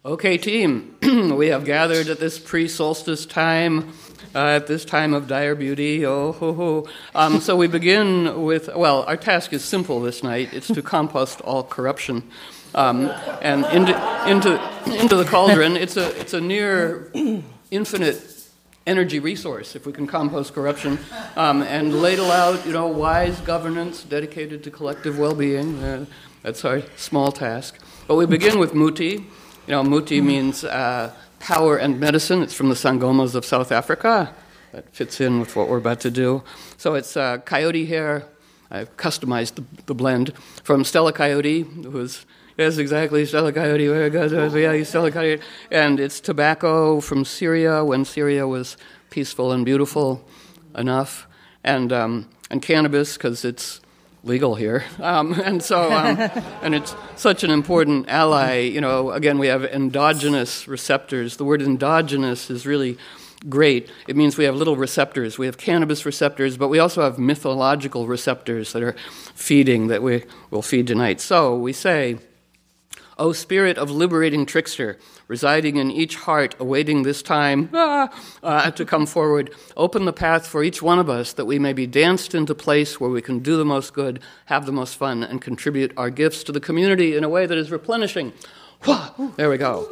Okay, team, we have gathered at this pre-solstice time, at this time of dire beauty. Oh, ho, ho. So we begin with, well, our task is simple this night. It's to compost all corruption and into the cauldron. It's a near infinite energy resource if we can compost corruption and ladle out, wise governance dedicated to collective well-being. That's our small task. But we begin with muti. Muti means power and medicine. It's from the Sangomas of South Africa. That fits in with what we're about to do. So it's coyote hair. I've customized the blend from Stella Coyote, yes, exactly, Stella Coyote. Very good. Yeah, Stella Coyote. And it's tobacco from Syria when Syria was peaceful and beautiful enough, and cannabis because it's legal here, and it's such an important ally. Again, we have endogenous receptors. The word endogenous is really great. It means we have little receptors. We have cannabis receptors, but we also have mythological receptors that are feeding, that we will feed tonight. So we say, O spirit of liberating trickster, residing in each heart, awaiting this time to come forward, open the path for each one of us that we may be danced into place where we can do the most good, have the most fun, and contribute our gifts to the community in a way that is replenishing. There we go.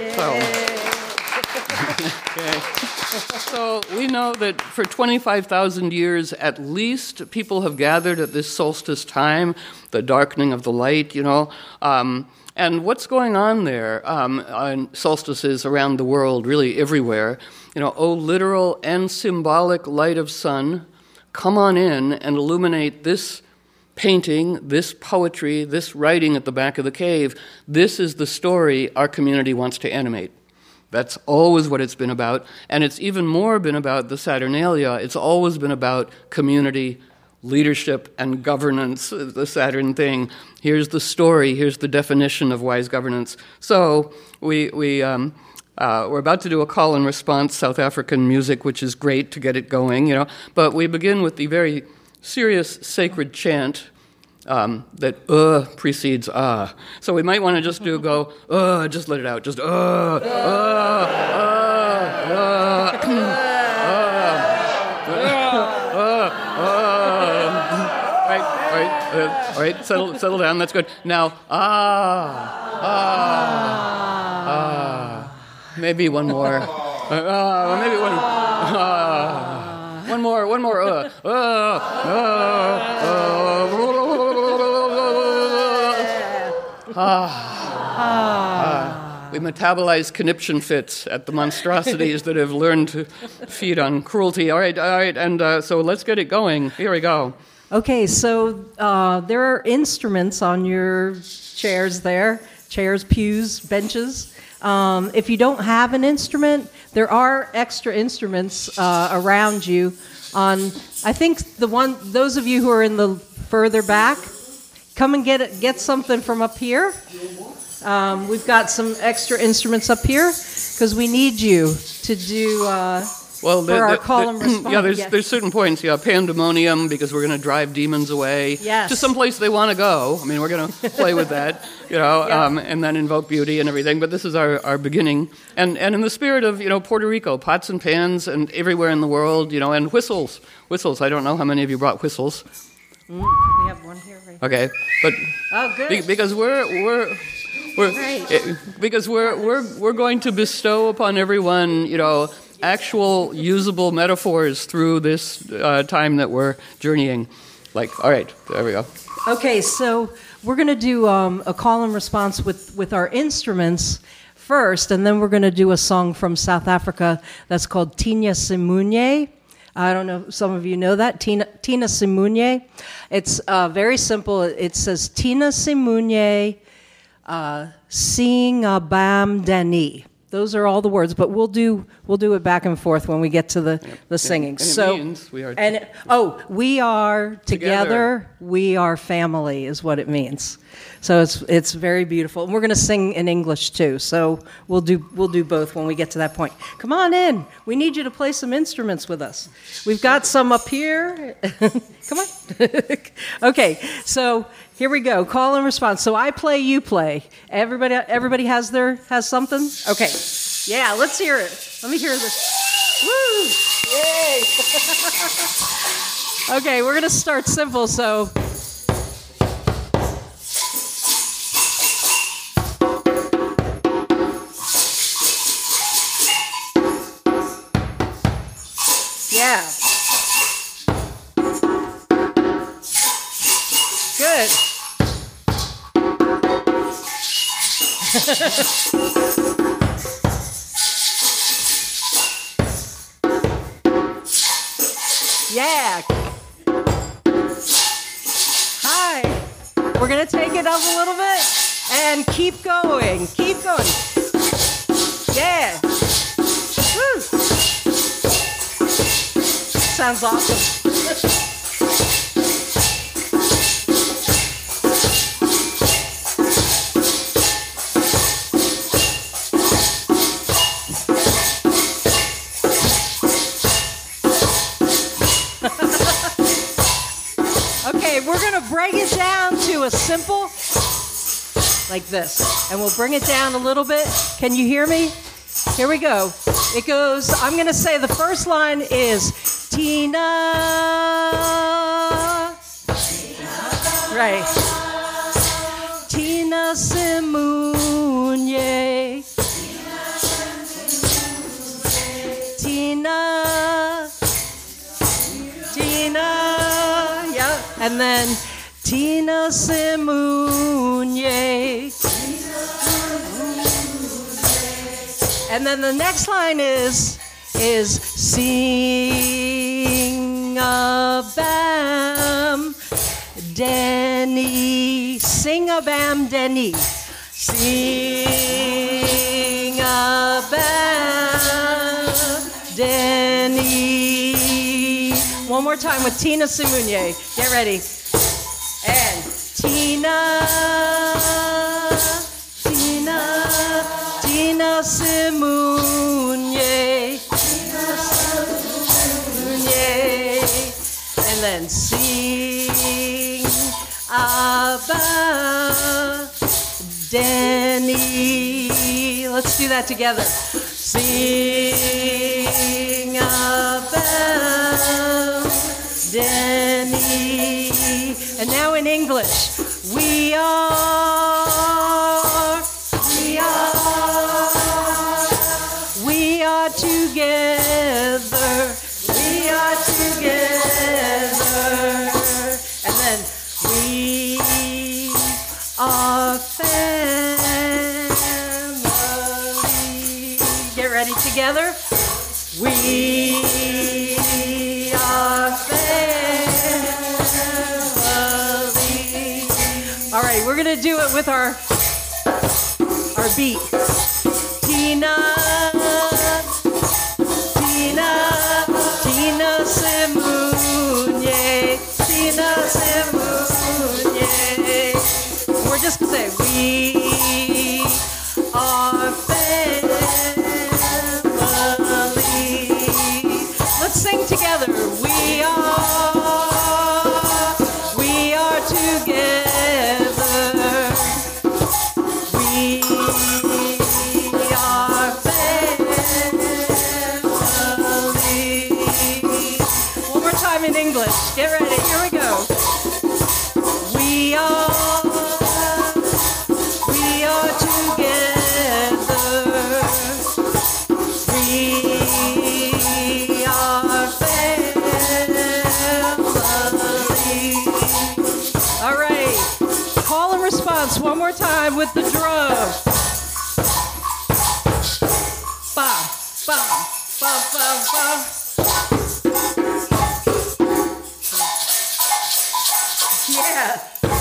So we know that for 25,000 years at least, people have gathered at this solstice time, the darkening of the light, and what's going on there on solstices around the world, really everywhere? O literal and symbolic light of sun, come on in and illuminate this painting, this poetry, this writing at the back of the cave. This is the story our community wants to animate. That's always what it's been about, and it's even more been about the Saturnalia. It's always been about community, leadership, and governance, the Saturn thing. Here's the story, here's the definition of wise governance. So we're about to do a call and response, South African music, which is great to get it going, but we begin with the very serious sacred chant that precedes So we might want to just just let it out, just All right, settle down, that's good. Now, maybe one more. Maybe one more. We metabolize conniption fits at the monstrosities that have learned to feed on cruelty. All right, and so let's get it going. Here we go. Okay, so there are instruments on your chairs there, pews, benches. If you don't have an instrument, there are extra instruments around you. I think those of you who are in the further back, come and get something from up here. We've got some extra instruments up here because we need you to do our call and response. There's certain points. Pandemonium because we're going to drive demons away to some place they want to go. I mean, we're going to play with that, and then invoke beauty and everything. But this is our beginning, and in the spirit of Puerto Rico, pots and pans, and everywhere in the world, and whistles. I don't know how many of you brought whistles. We have one here. Right. Okay, but good. Because we're going to bestow upon everyone, actual usable metaphors through this time that we're journeying. All right, there we go. Okay, so we're going to do a call and response with our instruments first, and then we're going to do a song from South Africa that's called Tina Simunye. I don't know if some of you know that. Tina Simunye. It's very simple. It says, Tina Simunye, Sing Bam Dani. Those are all the words, but we'll do it back and forth when we get to the singing. And it means we are we are together. We are family is what it means. So it's very beautiful, and we're going to sing in English too. So we'll do both when we get to that point. Come on in. We need you to play some instruments with us. We've got some up here. Come on. Okay. So Here we go. Call and response. So I play, you play. Everybody has something? Okay. Yeah, let's hear it. Let me hear this. Woo! Yay! Okay, we're going to start simple, so... Yeah. Good. Yeah. Hi. We're going to take it up a little bit and keep going. Keep going. Yeah. Woo. Sounds awesome. Okay, we're going to break it down to a simple, like this. And we'll bring it down a little bit. Can you hear me? Here we go. It goes, I'm going to say the first line is Tina. Right. Tina Simunye. Tina. Yeah. And then Tina Simunye. And then the next line is sing a bam Denny, sing a bam Denny, sing a bam Denny. One more time with Tina Simunye. Get ready. And Tina Simunye. And then sing about Denny. Let's do that together. Sing about Denny. And now in English. We are together. We are together. And then we are family. Get ready together. We are family. All right, we're going to do it with our beat. Tina Simunye, Tina Simunye. We're just going to say, we are family. Let's sing together. We are together. We are family. One more time in English. Get ready. Here we go. We are together. We are family. All right. Call and response one more time with the drum. Ba, ba, ba, ba, ba. Yeah.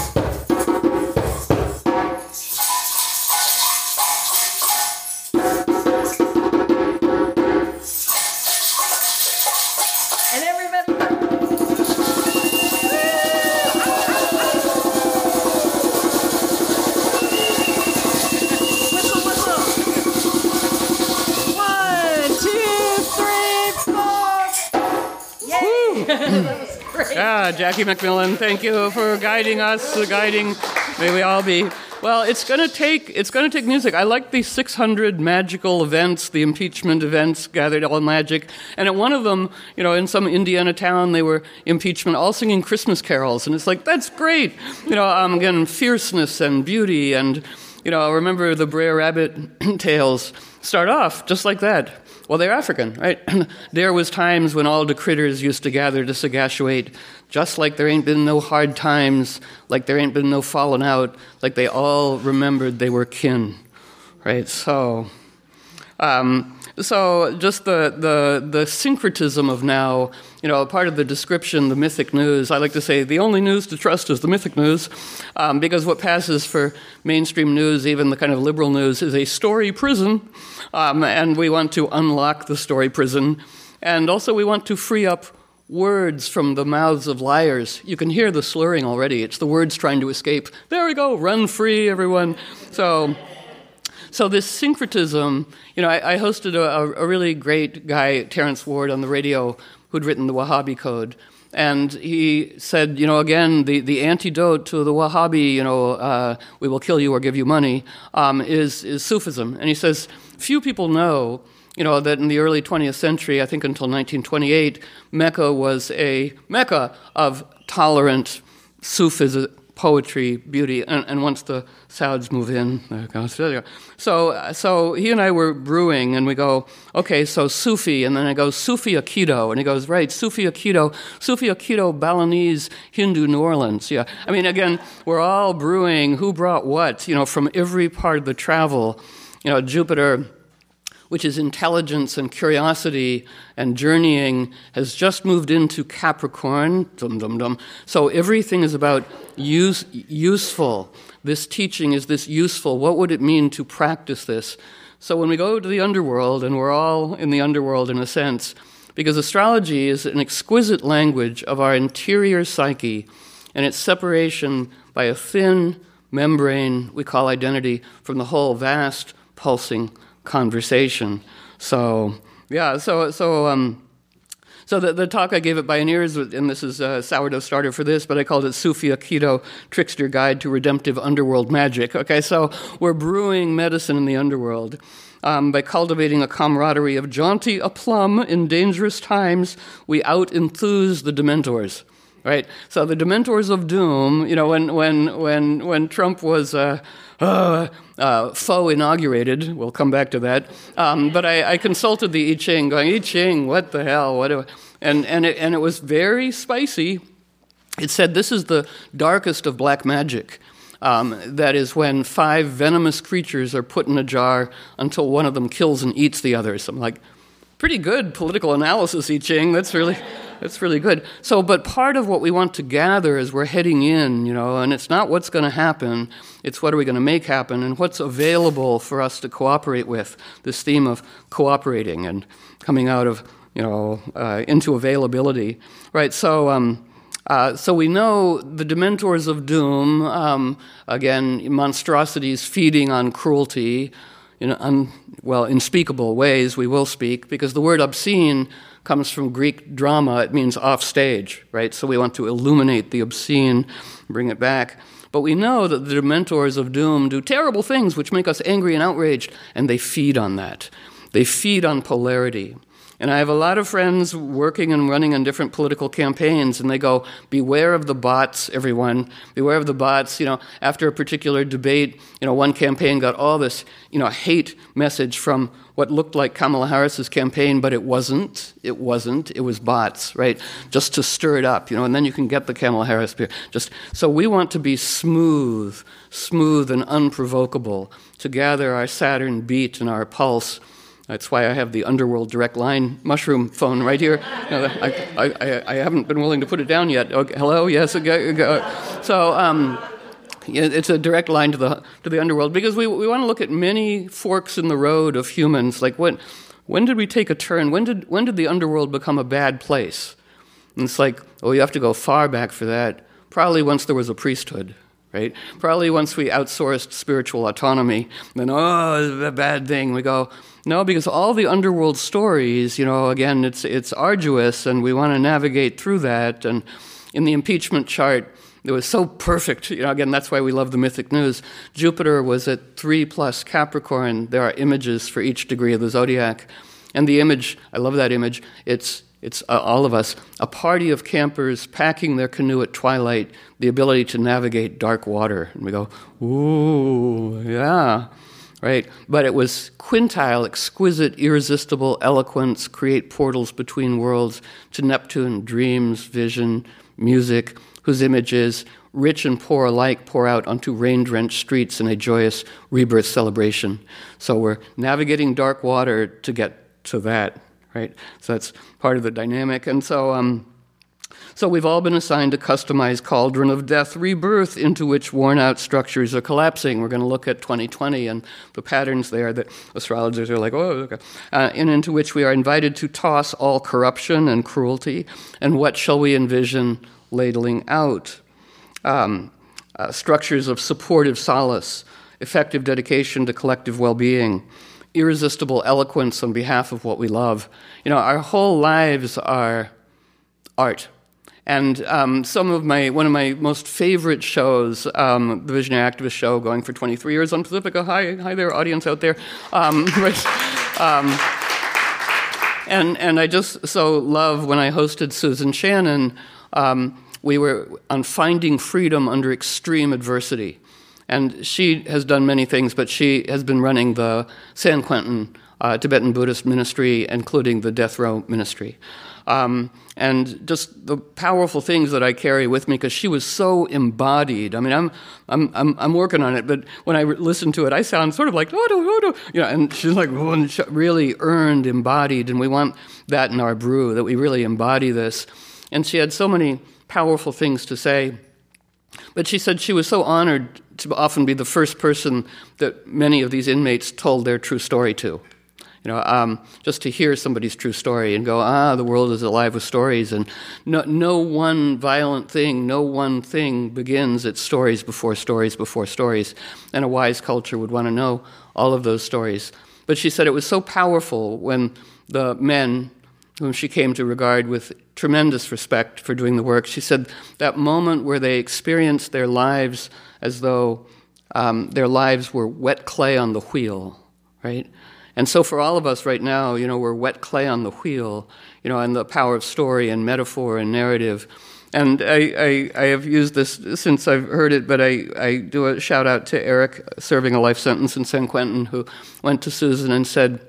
And everybody. Whistle, whistle. 1, 2, 3, 4. Yay! That was great. Jackie McMillan, thank you for guiding us, may we all be. Well, it's going to take music. I like the 600 magical events, the impeachment events, gathered all magic. And at one of them, in some Indiana town, they were impeachment, all singing Christmas carols. And it's like, that's great. Again, fierceness and beauty. And, I remember the Brer Rabbit tales start off just like that. Well, they're African, right? There was times when all the critters used to gather to sagactuate, just like there ain't been no hard times, like there ain't been no falling out, like they all remembered they were kin, right? So just the syncretism of now, part of the description, the mythic news, I like to say the only news to trust is the mythic news, because what passes for mainstream news, even the kind of liberal news, is a story prison, and we want to unlock the story prison, and also we want to free up words from the mouths of liars. You can hear the slurring already. It's the words trying to escape. There we go, run free, everyone. So this syncretism, I hosted a really great guy, Terrence Ward, on the radio who'd written the Wahhabi Code. And he said, again, the antidote to the Wahhabi, we will kill you or give you money, is Sufism. And he says, few people know, that in the early 20th century, I think until 1928, Mecca was a Mecca of tolerant Sufism, poetry, beauty, and once the Sauds move in, there you go. So he and I were brewing, and we go, okay, so Sufi, and then I go, Sufi Aikido, and he goes, right, Sufi Aikido, Balinese, Hindu, New Orleans, yeah. I mean, again, we're all brewing, who brought what, from every part of the travel, Jupiter, which is intelligence and curiosity and journeying, has just moved into Capricorn. So everything is about useful. This teaching is this useful. What would it mean to practice this? So when we go to the underworld, and we're all in the underworld in a sense, because astrology is an exquisite language of our interior psyche and its separation by a thin membrane we call identity from the whole vast, pulsing conversation. So the talk I gave at Bioneers, and this is a sourdough starter for this, but I called it Sufi Aikido, Trickster Guide to Redemptive Underworld Magic. Okay, so we're brewing medicine in the underworld by cultivating a camaraderie of jaunty aplomb in dangerous times. We out-enthuse the Dementors. Right, so the Dementors of Doom. When Trump was faux inaugurated, we'll come back to that. But I consulted the I Ching, going, I Ching, what the hell? And it was very spicy. It said this is the darkest of black magic. That is when 5 venomous creatures are put in a jar until one of them kills and eats the others. I'm like, pretty good political analysis, I Ching. That's really good. So, but part of what we want to gather as we're heading in, and it's not what's going to happen, it's what are we going to make happen, and what's available for us to cooperate with, this theme of cooperating and coming out of, into availability, right? So we know the Dementors of Doom, again, monstrosities feeding on cruelty, in unspeakable ways we will speak, because the word obscene comes from Greek drama. It means off stage, right? So we want to illuminate the obscene, bring it back. But we know that the Dementors of Doom do terrible things which make us angry and outraged, and they feed on that. They feed on polarity. And I have a lot of friends working and running on different political campaigns, and they go, beware of the bots, everyone. Beware of the bots. After a particular debate, one campaign got all this, hate message from what looked like Kamala Harris's campaign, but it wasn't. It was bots, right? Just to stir it up, and then you can get the Kamala Harris. So we want to be smooth and unprovocable, to gather our Saturn beat and our pulse. That's why I have the Underworld Direct Line mushroom phone right here. I haven't been willing to put it down yet. Okay, hello, yes. So it's a direct line to the underworld, because we want to look at many forks in the road of humans. Like when did we take a turn? When did the underworld become a bad place? And it's like, you have to go far back for that. Probably once there was a priesthood. right? Probably once we outsourced spiritual autonomy, then, it's a bad thing. We go, no, because all the underworld stories, again, it's arduous, and we want to navigate through that. And in the impeachment chart, it was so perfect. Again, that's why we love the Mythic News. Jupiter was at 3+ Capricorn. There are images for each degree of the zodiac. And the image, I love that image, it's all of us, a party of campers packing their canoe at twilight, the ability to navigate dark water. And we go, ooh, yeah, right? But it was quintile, exquisite, irresistible eloquence, create portals between worlds to Neptune, dreams, vision, music, whose images, rich and poor alike, pour out onto rain-drenched streets in a joyous rebirth celebration. So we're navigating dark water to get to that, right? So that's part of the dynamic. And so we've all been assigned a customized cauldron of death rebirth into which worn-out structures are collapsing. We're going to look at 2020 and the patterns there that astrologers are like, oh, okay. And into which we are invited to toss all corruption and cruelty. And what shall we envision ladling out? Structures of supportive solace, effective dedication to collective well-being, irresistible eloquence on behalf of what we love. Our whole lives are art. And one of my most favorite shows, the Visionary Activist Show, going for 23 years on Pacifica. Hi there, audience out there. And I just so love when I hosted Susan Shannon. We were on finding freedom under extreme adversity. And she has done many things, but she has been running the San Quentin Tibetan Buddhist ministry, including the Death Row ministry. And just the powerful things that I carry with me, because she was so embodied. I mean, I'm working on it, but when I listen to it, I sound sort of like, and she's like, really earned, embodied, and we want that in our brew, that we really embody this. And she had so many powerful things to say. But she said she was so honored to often be the first person that many of these inmates told their true story to. Just to hear somebody's true story and go, the world is alive with stories. And no one violent thing, no one thing begins its stories before stories before stories. And a wise culture would want to know all of those stories. But she said it was so powerful when the men, whom she came to regard with tremendous respect for doing the work, she said that moment where they experienced their lives as though their lives were wet clay on the wheel, right? And so for all of us right now, we're wet clay on the wheel, and the power of story and metaphor and narrative. And I have used this since I've heard it, but I do a shout out to Eric, serving a life sentence in San Quentin, who went to Susan and said,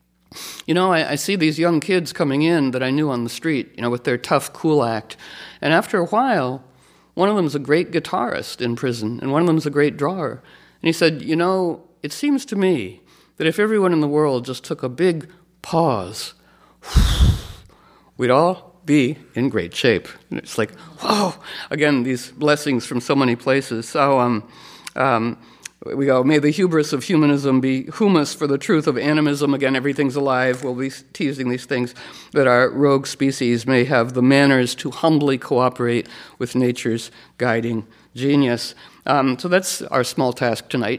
I see these young kids coming in that I knew on the street, with their tough, cool act. And after a while, one of them's a great guitarist in prison, and one of them's a great drawer. And he said, it seems to me that if everyone in the world just took a big pause, we'd all be in great shape. And it's like, whoa, again, these blessings from so many places. So we go, may the hubris of humanism be humus for the truth of animism. Again, everything's alive. We'll be teasing these things, that our rogue species may have the manners to humbly cooperate with nature's guiding genius. So that's our small task tonight.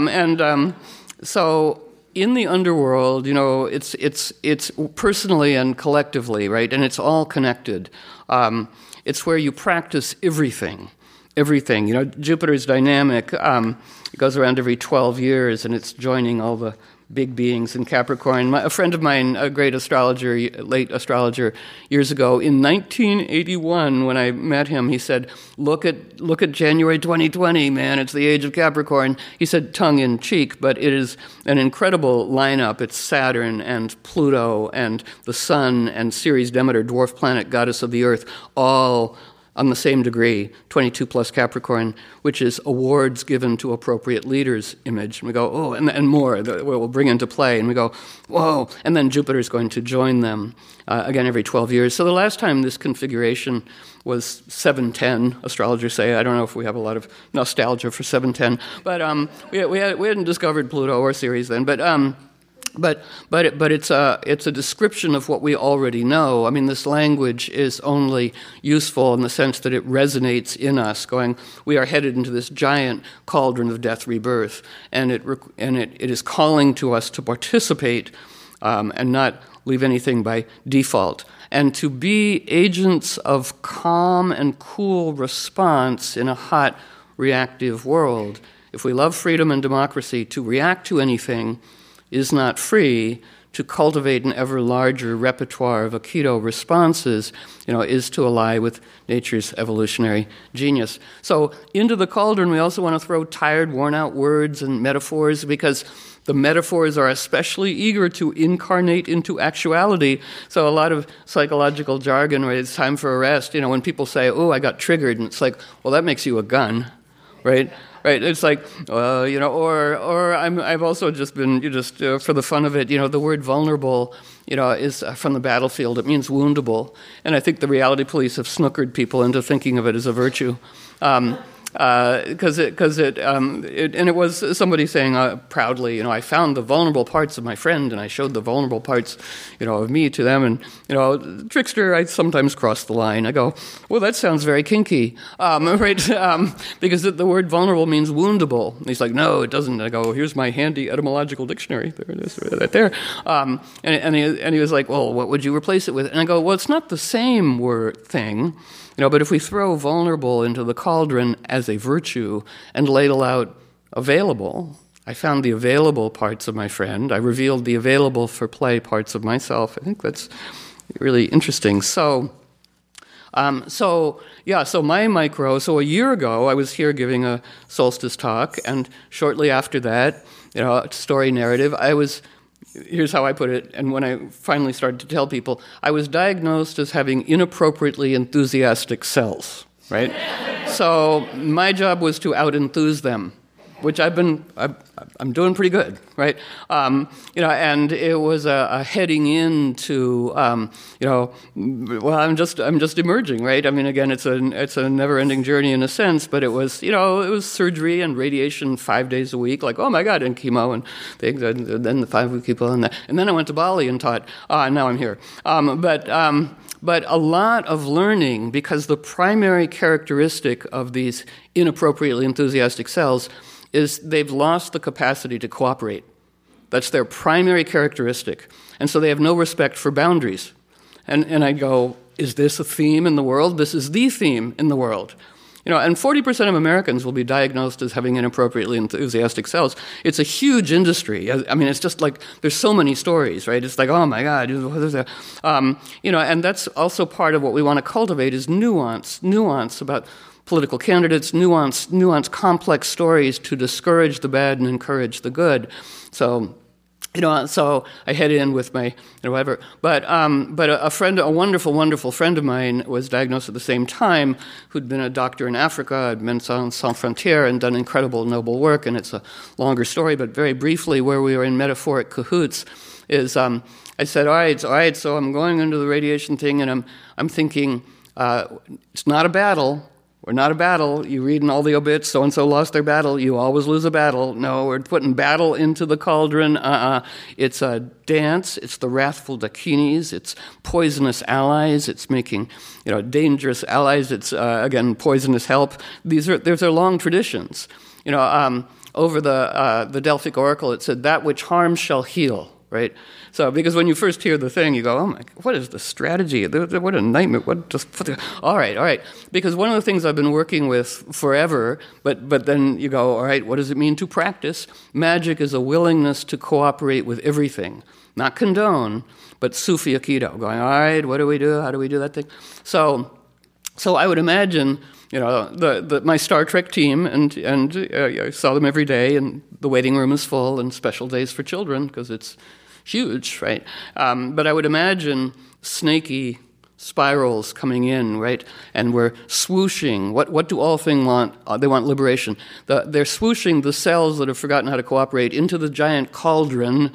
So in the underworld, it's personally and collectively, right? And it's all connected. It's where you practice everything. Jupiter's dynamic. It goes around every 12 years, and it's joining all the big beings in Capricorn. A friend of mine, a great astrologer, late astrologer, years ago, in 1981, when I met him, he said, look at January 2020, man, it's the age of Capricorn. He said tongue-in-cheek, but it is an incredible lineup. It's Saturn and Pluto and the Sun and Ceres Demeter, dwarf planet, goddess of the earth, all on the same degree, 22+ Capricorn, which is awards given to appropriate leaders image. And we go, and more that we'll bring into play. And we go, whoa. And then Jupiter's going to join them, again, every 12 years. So the last time this configuration was 710, astrologers say. I don't know if we have a lot of nostalgia for 710. But we hadn't discovered Pluto or Ceres then. But But it's a description of what we already know. I mean, this language is only useful in the sense that it resonates in us, going, we are headed into this giant cauldron of death rebirth, and it is calling to us to participate and not leave anything by default, and to be agents of calm and cool response in a hot, reactive world. If we love freedom and democracy, to react to anything is not free. To cultivate an ever larger repertoire of Aikido responses, is to ally with nature's evolutionary genius. So into the cauldron, we also want to throw tired, worn-out words and metaphors, because the metaphors are especially eager to incarnate into actuality. So a lot of psychological jargon, right? It's time for a rest. When people say, "Oh, I got triggered," and it's like, well, that makes you a gun, right? Right, it's like, or I've also just been, for the fun of it, the word vulnerable, is from the battlefield. It means woundable. And I think the reality police have snookered people into thinking of it as a virtue. Because it was somebody saying proudly, I found the vulnerable parts of my friend, and I showed the vulnerable parts, of me to them, and trickster, I sometimes cross the line. I go, well, that sounds very kinky, right? Because the word vulnerable means woundable. And he's like, no, it doesn't. I go, here's my handy etymological dictionary. There it is, right there. And he was like, well, what would you replace it with? And I go, well, it's not the same thing. But if we throw vulnerable into the cauldron as a virtue and ladle out available, I found the available parts of my friend. I revealed the available for play parts of myself. I think that's really interesting. So my micro, so a year ago, I was here giving a solstice talk, and shortly after that, story narrative, here's how I put it, and when I finally started to tell people, I was diagnosed as having inappropriately enthusiastic cells, right? So my job was to out-enthuse them, which I'm doing pretty good, right? And it was a heading into, well, I'm just emerging, right? I mean, again, it's a never-ending journey in a sense, but it was surgery and radiation 5 days a week, like, oh my God, and chemo and things, and then the 5-week people, and then I went to Bali and taught. Now I'm here, but a lot of learning, because the primary characteristic of these inappropriately enthusiastic cells is they've lost the capacity to cooperate. That's their primary characteristic. And so they have no respect for boundaries. And I go, is this a theme in the world? This is the theme in the world. And 40% of Americans will be diagnosed as having inappropriately enthusiastic cells. It's a huge industry. I mean, it's just like, there's so many stories, right? It's like, oh my God, and that's also part of what we want to cultivate is nuance about political candidates, nuanced complex stories to discourage the bad and encourage the good. So I head in with my, whatever. But a wonderful friend of mine was diagnosed at the same time, who'd been a doctor in Africa at Médecins Sans Frontières and done incredible noble work. And it's a longer story, but very briefly, where we were in metaphoric cahoots, is I said, all right. So I'm going into the radiation thing, and I'm thinking, it's not a battle. We're not a battle. You read in all the obits, so-and-so lost their battle. You always lose a battle. No, we're putting battle into the cauldron. It's a dance. It's the wrathful dakinis. It's poisonous allies. It's making, dangerous allies. It's, again, poisonous help. These are long traditions. Over the Delphic Oracle, it said, that which harms shall heal, right? So, because when you first hear the thing, you go, oh my, what is the strategy? What a nightmare. All right. Because one of the things I've been working with forever, but then you go, all right, what does it mean to practice? Magic is a willingness to cooperate with everything. Not condone, but Sufi Aikido. Going, all right, what do we do? How do we do that thing? So I would imagine, my Star Trek team, and I saw them every day, and the waiting room is full, and special days for children, because it's huge, right? But I would imagine snaky spirals coming in, right? And we're swooshing. What do all things want? They want liberation. They're swooshing the cells that have forgotten how to cooperate into the giant cauldron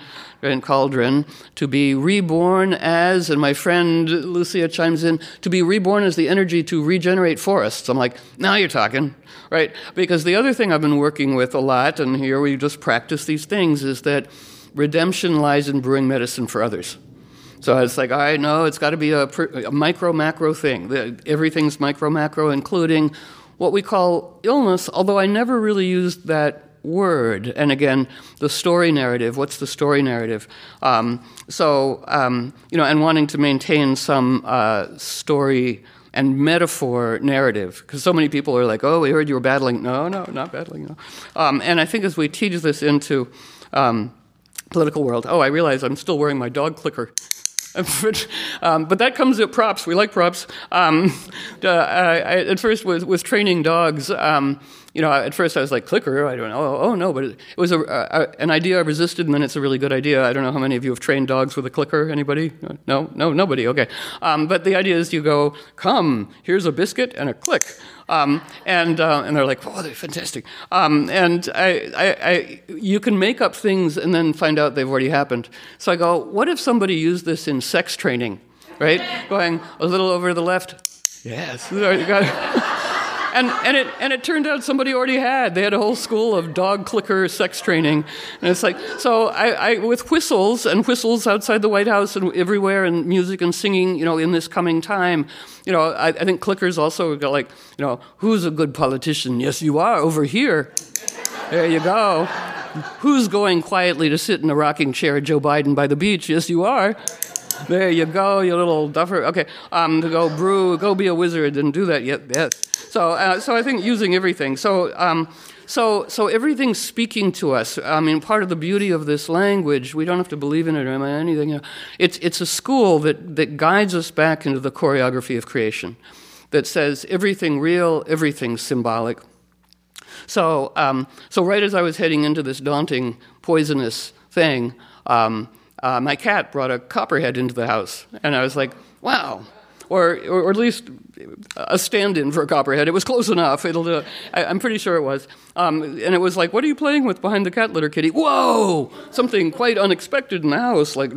to be reborn as, and my friend Lucia chimes in, to be reborn as the energy to regenerate forests. I'm like, now you're talking, right? Because the other thing I've been working with a lot, and here we just practice these things, is that redemption lies in brewing medicine for others. So it's like, I know it's got to be a micro-macro thing. Everything's micro-macro, including what we call illness, although I never really used that word. And again, the story narrative. What's the story narrative? And wanting to maintain some story and metaphor narrative, because so many people are like, oh, we heard you were battling. No, not battling. No. And I think as we teach this into political world, I realize I'm still wearing my dog clicker. But that comes at props. We like props. I at first was training dogs. At first I was like, clicker? I don't know. Oh, no, but it was an idea I resisted, and then it's a really good idea. I don't know how many of you have trained dogs with a clicker. Anybody? No, nobody. Okay. But the idea is you go, come, here's a biscuit and a click. And they're like, oh, they're fantastic. You can make up things and then find out they've already happened. So I go, what if somebody used this in sex training, right? Going a little over to the left. Yes. And it turned out somebody already had. They had a whole school of dog clicker sex training. And it's like, so I with whistles outside the White House and everywhere, and music and singing, in this coming time, I think clickers also go like, who's a good politician? Yes, you are over here. There you go. Who's going quietly to sit in a rocking chair, Joe Biden, by the beach? Yes, you are. There you go, you little duffer. Okay, to go brew, go be a wizard and do that. Yes. So I think using everything. So everything's speaking to us. I mean, part of the beauty of this language, we don't have to believe in it or anything. It's a school that guides us back into the choreography of creation, that says everything real, everything symbolic. So right as I was heading into this daunting, poisonous thing, my cat brought a copperhead into the house, and I was like, wow. Or at least a stand-in for a copperhead. It was close enough. I'm pretty sure it was. And it was like, what are you playing with behind the cat litter, kitty? Whoa! Something quite unexpected in the house. Like,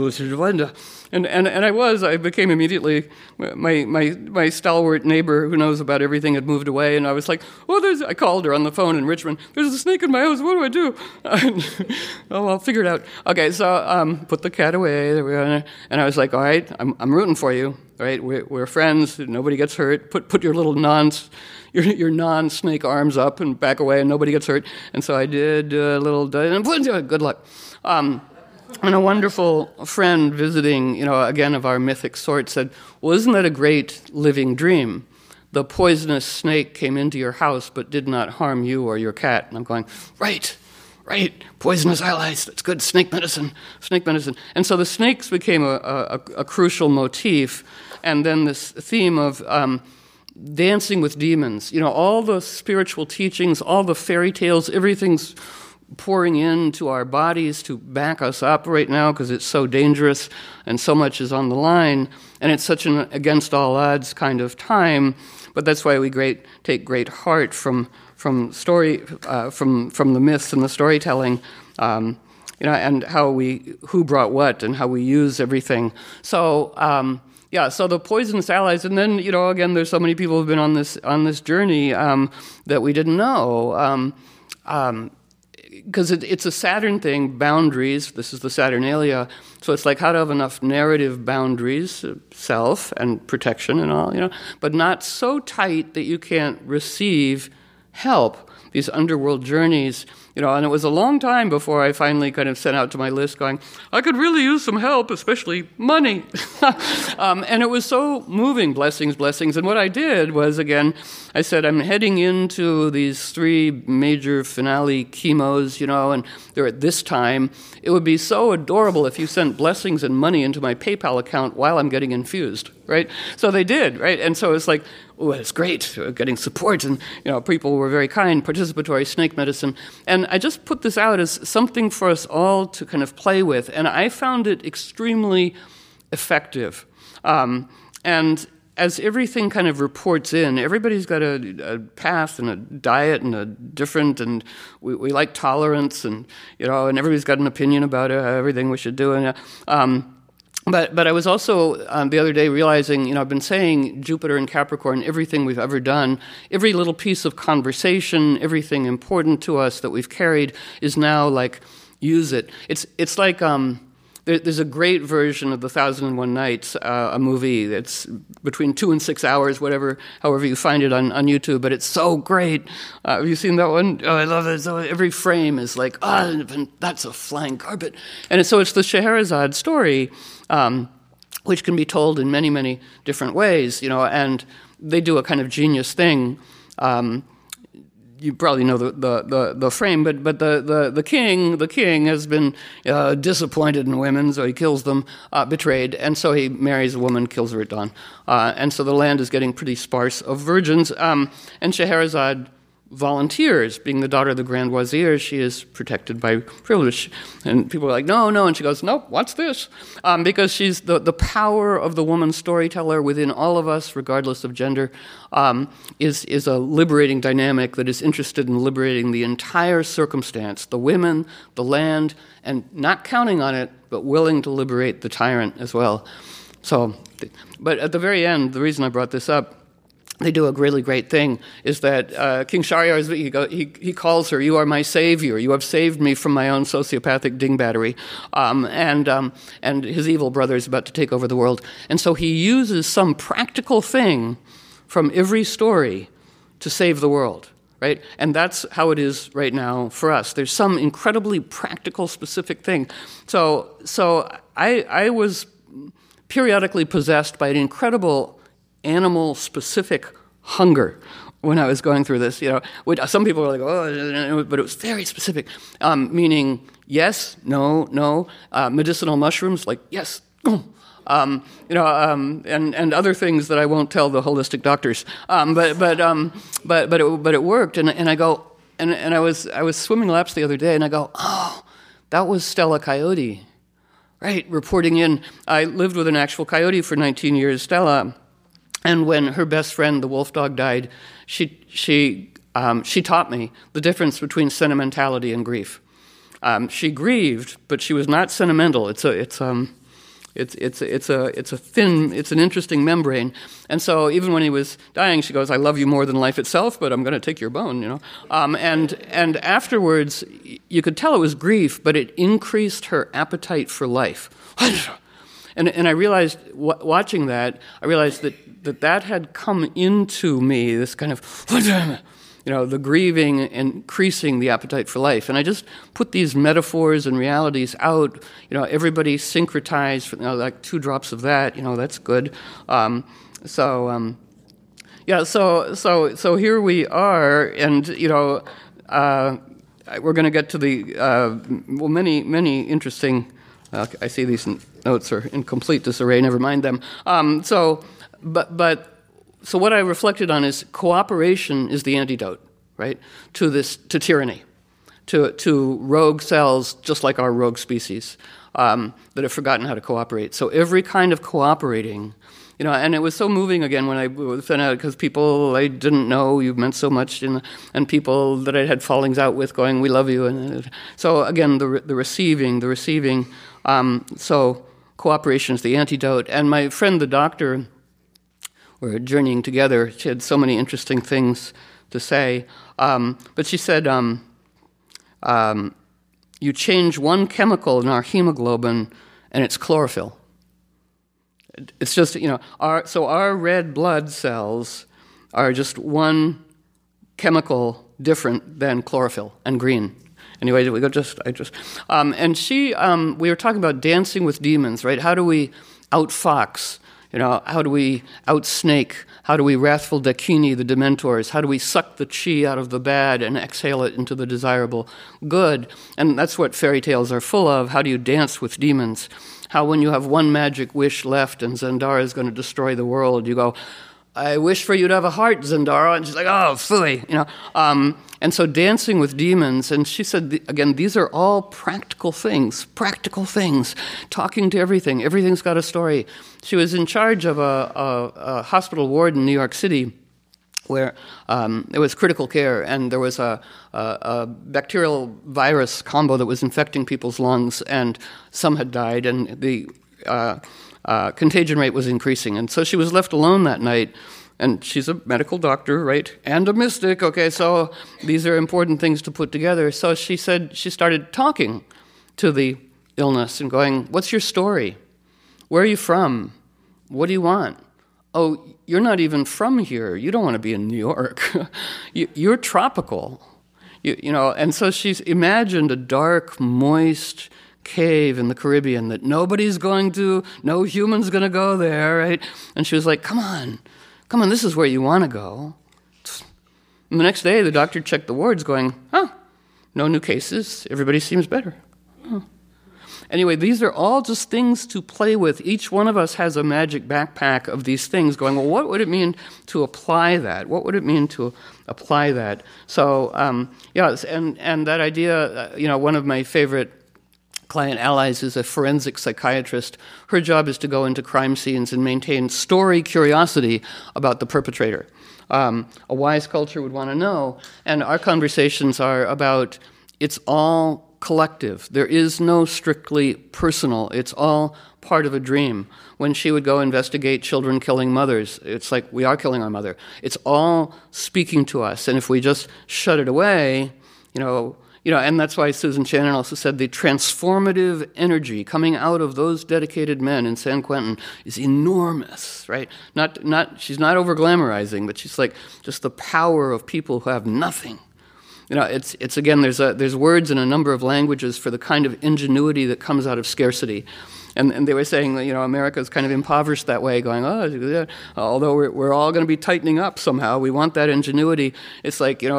I became immediately, my stalwart neighbor who knows about everything had moved away, and I was like, I called her on the phone in Richmond. There's a snake in my house. What do I do? I'll figure it out. Okay, so put the cat away. And I was like, all right, I'm rooting for you. Right, we're friends. Nobody gets hurt. Put your little your non-snake arms up and back away, and nobody gets hurt. And so I did a little. Good luck. And a wonderful friend visiting, again of our mythic sort, said, "Well, isn't that a great living dream? The poisonous snake came into your house but did not harm you or your cat." And I'm going, right, poisonous allies, that's good, snake medicine. And so the snakes became a crucial motif, and then this theme of dancing with demons. All the spiritual teachings, all the fairy tales, everything's pouring into our bodies to back us up right now because it's so dangerous and so much is on the line, and it's such an against all odds kind of time. But that's why we take great heart from story, from the myths and the storytelling, and who brought what and how we use everything. So so the poisonous allies, and then again, there's so many people who've been on this journey that we didn't know. Because it's a Saturn thing, boundaries. This is the Saturnalia. So it's like how to have enough narrative boundaries, self and protection and all, but not so tight that you can't receive help, these underworld journeys, and it was a long time before I finally kind of sent out to my list going, I could really use some help, especially money. And it was so moving, blessings. And what I did was, again, I said, I'm heading into these 3 major finale chemos, and they're at this time. It would be so adorable if you sent blessings and money into my PayPal account while I'm getting infused, right? So they did, right? And so it's like, oh, it's great, getting support, and people were very kind, participatory snake medicine. And I just put this out as something for us all to kind of play with, and I found it extremely effective. And as everything kind of reports in, everybody's got a path and a diet and a different, and we like tolerance, and and everybody's got an opinion about everything we should do, and But I was also, the other day, realizing, I've been saying Jupiter and Capricorn, everything we've ever done, every little piece of conversation, everything important to us that we've carried is now like use it. It's like there's a great version of The 1001 Nights, a movie that's between 2 and 6 hours, however you find it on YouTube, but it's so great. Have you seen that one? Oh, I love it. So every frame is like, that's a flying carpet. And so it's the Scheherazade story, which can be told in many, many different ways, and they do a kind of genius thing. You probably know the frame, but the king has been disappointed in women, so he kills them, betrayed, and so he marries a woman, kills her at dawn, and so the land is getting pretty sparse of virgins. And Scheherazade volunteers, being the daughter of the Grand Wazir. She is protected by privilege, and people are like, no, and she goes, nope, what's this? Because she's the power of the woman storyteller within all of us, regardless of gender, is a liberating dynamic that is interested in liberating the entire circumstance, the women, the land, and not counting on it, but willing to liberate the tyrant as well. So, but at the very end, the reason I brought this up, they do a really great thing, is that King Shahryar, he calls her, "You are my savior. You have saved me from my own sociopathic dingbattery." And his evil brother is about to take over the world. And so he uses some practical thing from every story to save the world, right? And that's how it is right now for us. There's some incredibly practical, specific thing. So I was periodically possessed by an incredible animal-specific hunger when I was going through this. Some people were like, "Oh," but it was very specific, meaning yes, no, medicinal mushrooms, like yes, and other things that I won't tell the holistic doctors. But it worked, and I go, and I was swimming laps the other day, and I go, oh, that was Stella Coyote, right? Reporting in. I lived with an actual coyote for 19 years, Stella. And when her best friend, the wolf dog, died, she taught me the difference between sentimentality and grief. She grieved, but she was not sentimental. It's an interesting membrane. And so even when he was dying, she goes, "I love you more than life itself, but I'm going to take your bone," And afterwards, you could tell it was grief, but it increased her appetite for life. And I realized, watching that, that had come into me, this kind of, the grieving increasing the appetite for life. And I just put these metaphors and realities out, everybody syncretized, like 2 drops of that, that's good. So here we are, and, we're going to get to the, many interesting, I see these notes are in complete disarray, never mind them. So what I reflected on is cooperation is the antidote, right, to tyranny, to rogue cells, just like our rogue species, that have forgotten how to cooperate. So every kind of cooperating, and it was so moving again when I found out, because people I didn't know, you meant so much, and people that I had fallings out with going, "We love you." And so again, the receiving. So cooperation is the antidote. And my friend, the doctor, we're journeying together. She had so many interesting things to say. But she said, you change one chemical in our hemoglobin, and it's chlorophyll. It's just, our red blood cells are just one chemical different than chlorophyll and green. Anyway, we and we were talking about dancing with demons, right? How do we outfox? How do we outsnake? How do we wrathful Dakini the Dementors? How do we suck the chi out of the bad and exhale it into the desirable good? And that's what fairy tales are full of. How do you dance with demons? How when you have one magic wish left and Zendara is going to destroy the world, you go, "I wish for you to have a heart, Zendara." And she's like, "Oh, phooey," And so dancing with demons, and she said, again, these are all practical things, talking to everything. Everything's got a story. She was in charge of a hospital ward in New York City where it was critical care, and there was a bacterial virus combo that was infecting people's lungs, and some had died, and the contagion rate was increasing. And so she was left alone that night. And she's a medical doctor, right? And a mystic. Okay, so these are important things to put together. So she said she started talking to the illness and going, what's your story? Where are you from? What do you want? Oh, you're not even from here. You don't want to be in New York. You're tropical. And so she's imagined a dark, moist cave in the Caribbean that nobody's going to, no human's going to go there, right? And she was like, come on, this is where you want to go. And the next day, the doctor checked the wards going, no new cases. Everybody seems better. Anyway, these are all just things to play with. Each one of us has a magic backpack of these things going, well, what would it mean to apply that? What would it mean to apply that? So, and that idea, one of my favorite client allies is a forensic psychiatrist. Her job is to go into crime scenes and maintain story curiosity about the perpetrator. A wise culture would want to know. And our conversations are about it's all collective. There is no strictly personal. It's all part of a dream. When she would go investigate children killing mothers, it's like we are killing our mother. It's all speaking to us. And if we just shut it away, and that's why Susan Shannon also said the transformative energy coming out of those dedicated men in San Quentin is enormous, right? She's not over glamorizing, but she's like just the power of people who have nothing. It's again, there's words in a number of languages for the kind of ingenuity that comes out of scarcity. And they were saying that, America is kind of impoverished that way, going, although we're all going to be tightening up somehow, we want that ingenuity. It's like, in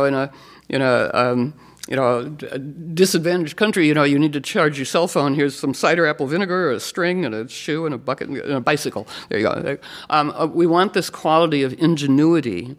a disadvantaged country, you need to charge your cell phone. Here's some cider apple vinegar, a string, and a shoe, and a bucket, and a bicycle. There you go. We want this quality of ingenuity.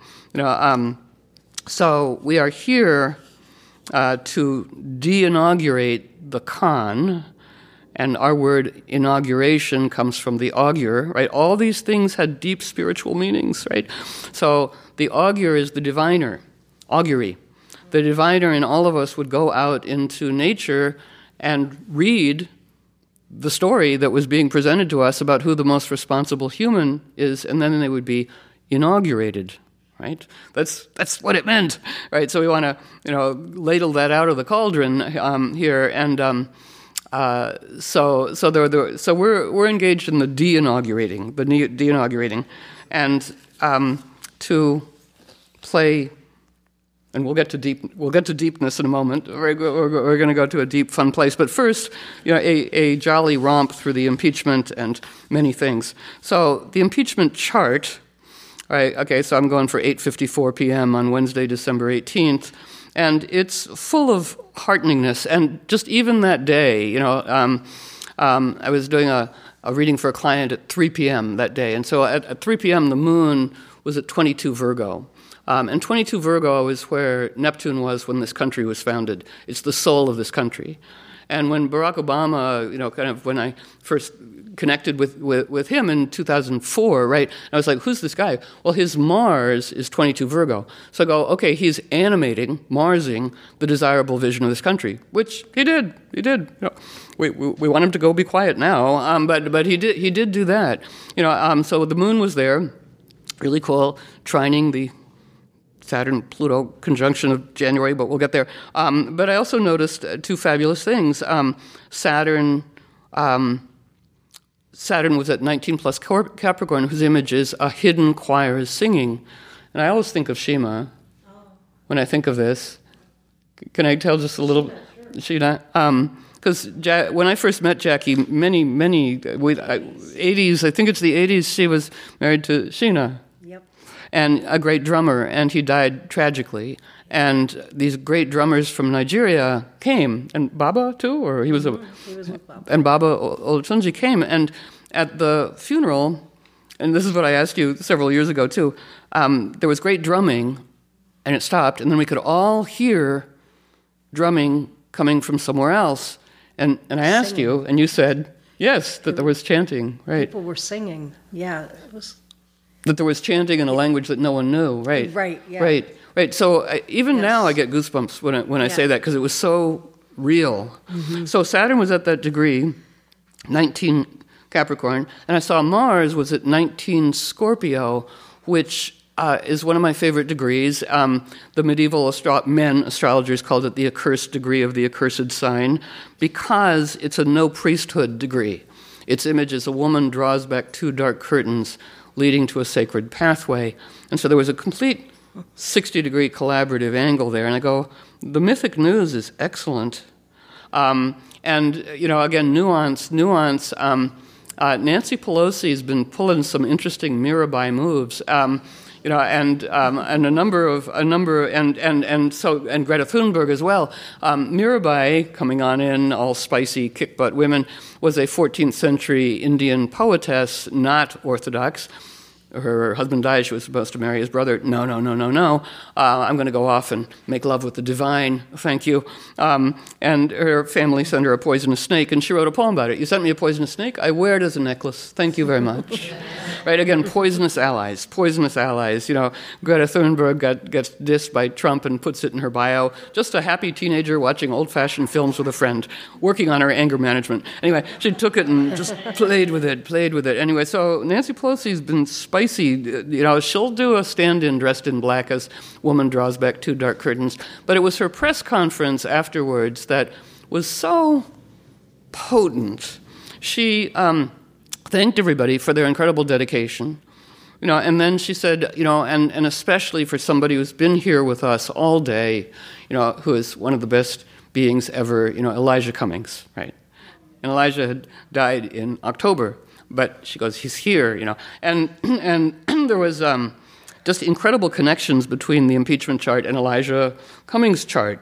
So we are here to de-inaugurate the Khan, and our word inauguration comes from the augur, right? All these things had deep spiritual meanings, right? So the augur is the diviner, augury. The diviner in all of us would go out into nature and read the story that was being presented to us about who the most responsible human is, and then they would be inaugurated. Right? That's what it meant, right? So we want to, ladle that out of the cauldron here, and so we're engaged in the de-inaugurating, and to play, and we'll get to deepness in a moment. We're going to go to a deep, fun place, but first, a jolly romp through the impeachment and many things. So the impeachment chart. Right, okay, so I'm going for 8:54 p.m. on Wednesday, December 18th, and it's full of hearteningness. And just even that day, I was doing a reading for a client at 3 p.m. that day, and so at 3 p.m. the moon was at 22 Virgo. And 22 Virgo is where Neptune was when this country was founded. It's the soul of this country. And when Barack Obama, when I first connected with him in 2004, right? I was like, who's this guy? Well, his Mars is 22 Virgo. So I go, okay, he's animating, Marsing the desirable vision of this country, which he did. We want him to go be quiet now, but he did do that. So the moon was there, really cool, trining the Saturn-Pluto conjunction of January, but we'll get there. But I also noticed two fabulous things. Saturn was at 19 plus Capricorn, whose image is a hidden choir is singing. And I always think of Shima when I think of this. Can I tell just a little? Sheena? Because when I first met Jackie, many 80s, I think it's the 80s, she was married to Sheena. And a great drummer, and he died tragically. And these great drummers from Nigeria came, and Baba too, or he was with Baba. And Baba Olatunji came, and at the funeral, and this is what I asked you several years ago too, there was great drumming, and it stopped, and then we could all hear drumming coming from somewhere else. And I asked you, and you said yes, that there was chanting, right? People were singing, yeah, it was. That there was chanting in a language that no one knew, right? Right, yeah. Right. So even now I get goosebumps when I say that, because it was so real. Mm-hmm. So Saturn was at that degree, 19 Capricorn, and I saw Mars was at 19 Scorpio, which is one of my favorite degrees. The medieval men astrologers called it the accursed degree of the accursed sign because it's a no priesthood degree. Its image is a woman draws back 2 dark curtains leading to a sacred pathway. And so there was a complete 60-degree collaborative angle there. And I go, the mythic news is excellent. And, again, nuance. Nancy Pelosi has been pulling some interesting Mirabai moves. And Greta Thunberg as well. Mirabai, coming on in, all spicy, kick-butt women, was a 14th century Indian poetess, not Orthodox. Her husband died. She was supposed to marry his brother. No. I'm going to go off and make love with the divine. Thank you. And her family sent her a poisonous snake, and she wrote a poem about it. You sent me a poisonous snake? I wear it as a necklace. Thank you very much. Right, again, poisonous allies. Greta Thunberg gets dissed by Trump and puts it in her bio. Just a happy teenager watching old-fashioned films with a friend, working on her anger management. Anyway, she took it and just played with it. Anyway, so Nancy Pelosi's been spicy. She'll do a stand-in dressed in black as woman draws back 2 dark curtains. But it was her press conference afterwards that was so potent. She thanked everybody for their incredible dedication, and then she said, and especially for somebody who's been here with us all day, who is one of the best beings ever, Elijah Cummings, right? And Elijah had died in October, but she goes, he's here, and there was just incredible connections between the impeachment chart and Elijah Cummings' chart.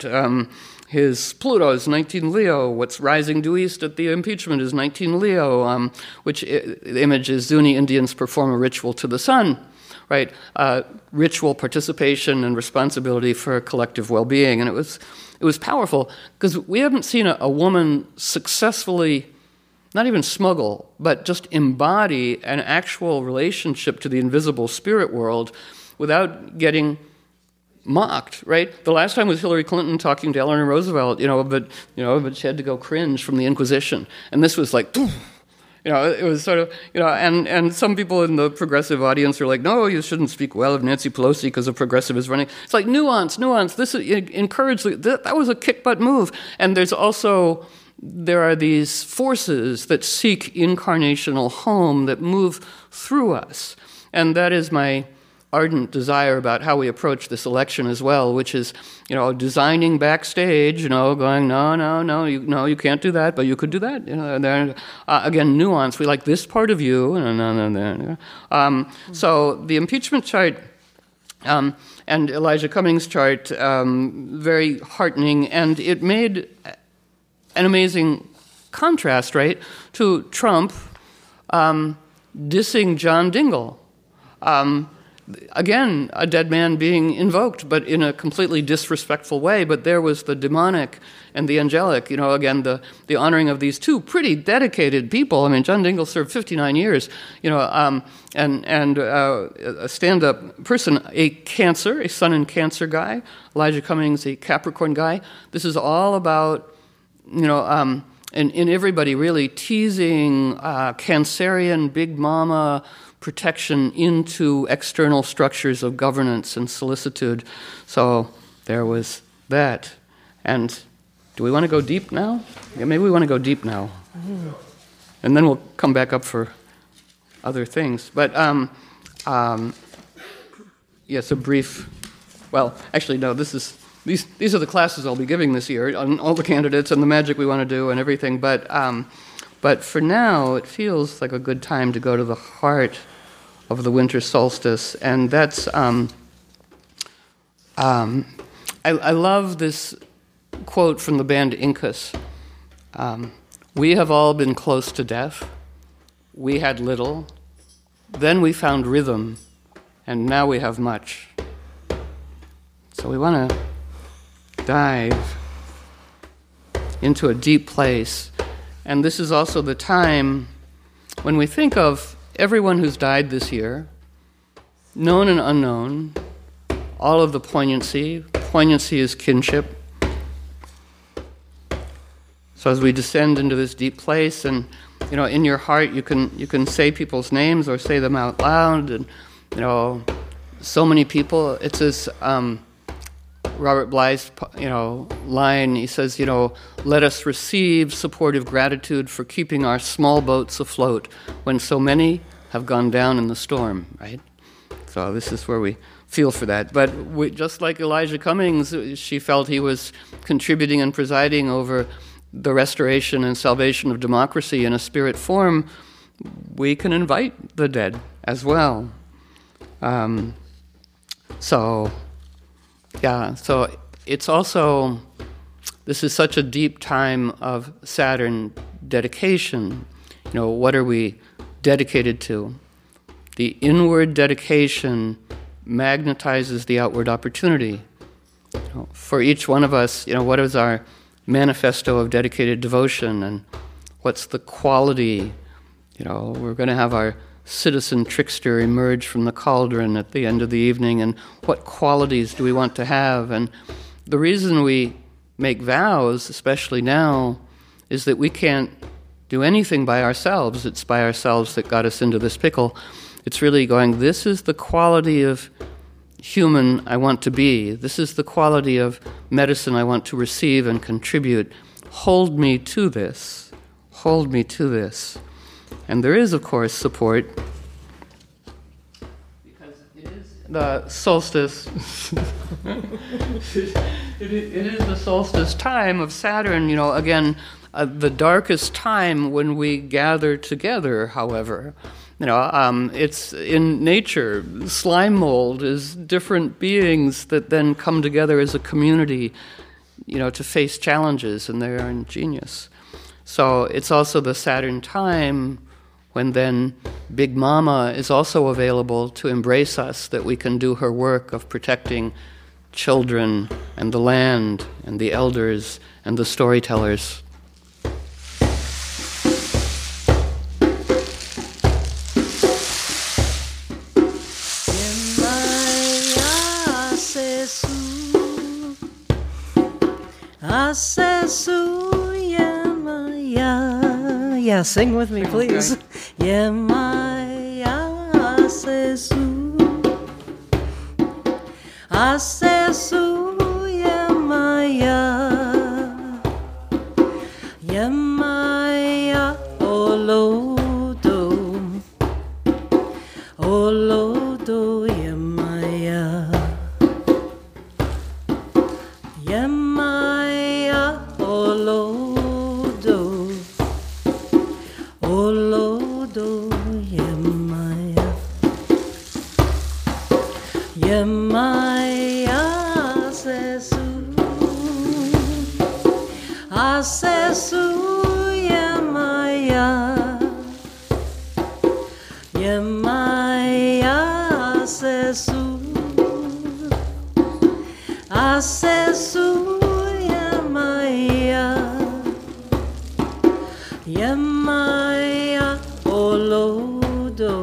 His Pluto is 19 Leo. What's rising due east at the impeachment is 19 Leo, which the image is Zuni Indians perform a ritual to the sun, right? Ritual participation and responsibility for collective well-being. And it was powerful because we haven't seen a woman successfully not even smuggle, but just embody an actual relationship to the invisible spirit world without getting mocked, right? The last time was Hillary Clinton talking to Eleanor Roosevelt, but she had to go cringe from the Inquisition. And this was like, it was sort of, and some people in the progressive audience are like, no, you shouldn't speak well of Nancy Pelosi because a progressive is running. It's like nuance. This is encouraged. That was a kick-butt move. And there are these forces that seek incarnational home that move through us. And that is my ardent desire about how we approach this election as well, which is, designing backstage, going, no, you can't do that, but you could do that. Again, nuance. We like this part of you. So the impeachment chart and Elijah Cummings' chart, very heartening, and it made an amazing contrast, right, to Trump dissing John Dingell. Again, a dead man being invoked, but in a completely disrespectful way. But there was the demonic and the angelic, again, the honoring of these 2 pretty dedicated people. I mean, John Dingell served 59 years, and a stand-up person, a Sun in Cancer guy, Elijah Cummings, a Capricorn guy. This is all about, and everybody really teasing Cancerian Big Mama protection into external structures of governance and solicitude. So there was that. And do we want to go deep now? Yeah, maybe we want to go deep now. And then we'll come back up for other things. But yes, a brief. Well, actually, no. These are the classes I'll be giving this year on all the candidates and the magic we want to do and everything. But for now, it feels like a good time to go to the heart of the winter solstice, and that's. I love this quote from the band Incus. We have all been close to death. We had little. Then we found rhythm, and now we have much. So we want to dive into a deep place. And this is also the time when we think of everyone who's died this year, known and unknown, all of the poignancy. Poignancy is kinship. So as we descend into this deep place, and in your heart, you can say people's names or say them out loud, and so many people. It's this Robert Bly's, line. He says, let us receive supportive gratitude for keeping our small boats afloat when so many have gone down in the storm, right? So this is where we feel for that. But just like Elijah Cummings, she felt he was contributing and presiding over the restoration and salvation of democracy in a spirit form. We can invite the dead as well. So it's also, this is such a deep time of Saturn dedication. What are we dedicated to? The inward dedication magnetizes the outward opportunity. For each one of us, what is our manifesto of dedicated devotion, and what's the quality? We're going to have our citizen trickster emerge from the cauldron at the end of the evening, and what qualities do we want to have? And the reason we make vows, especially now, is that we can't do anything by ourselves. It's by ourselves that got us into this pickle. It's really going, this is the quality of human I want to be. This is the quality of medicine I want to receive and contribute. Hold me to this. Hold me to this. And there is, of course, support, because it is the solstice. it is the solstice time of Saturn, again, the darkest time when we gather together, however. It's in nature. Slime mold is different beings that then come together as a community, to face challenges, and they are ingenious. So it's also the Saturn time when then Big Mama is also available to embrace us, that we can do her work of protecting children and the land and the elders and the storytellers. Yeah, sing with me, please. Yemaya sesu, asesu yemaya, yemaya olodo, olodo yemaya, yemaya olodo. Olodo yemaya, yemaya asesu, asesu yemaya, yemaya asesu, asesu yemaya, yemaya olodo,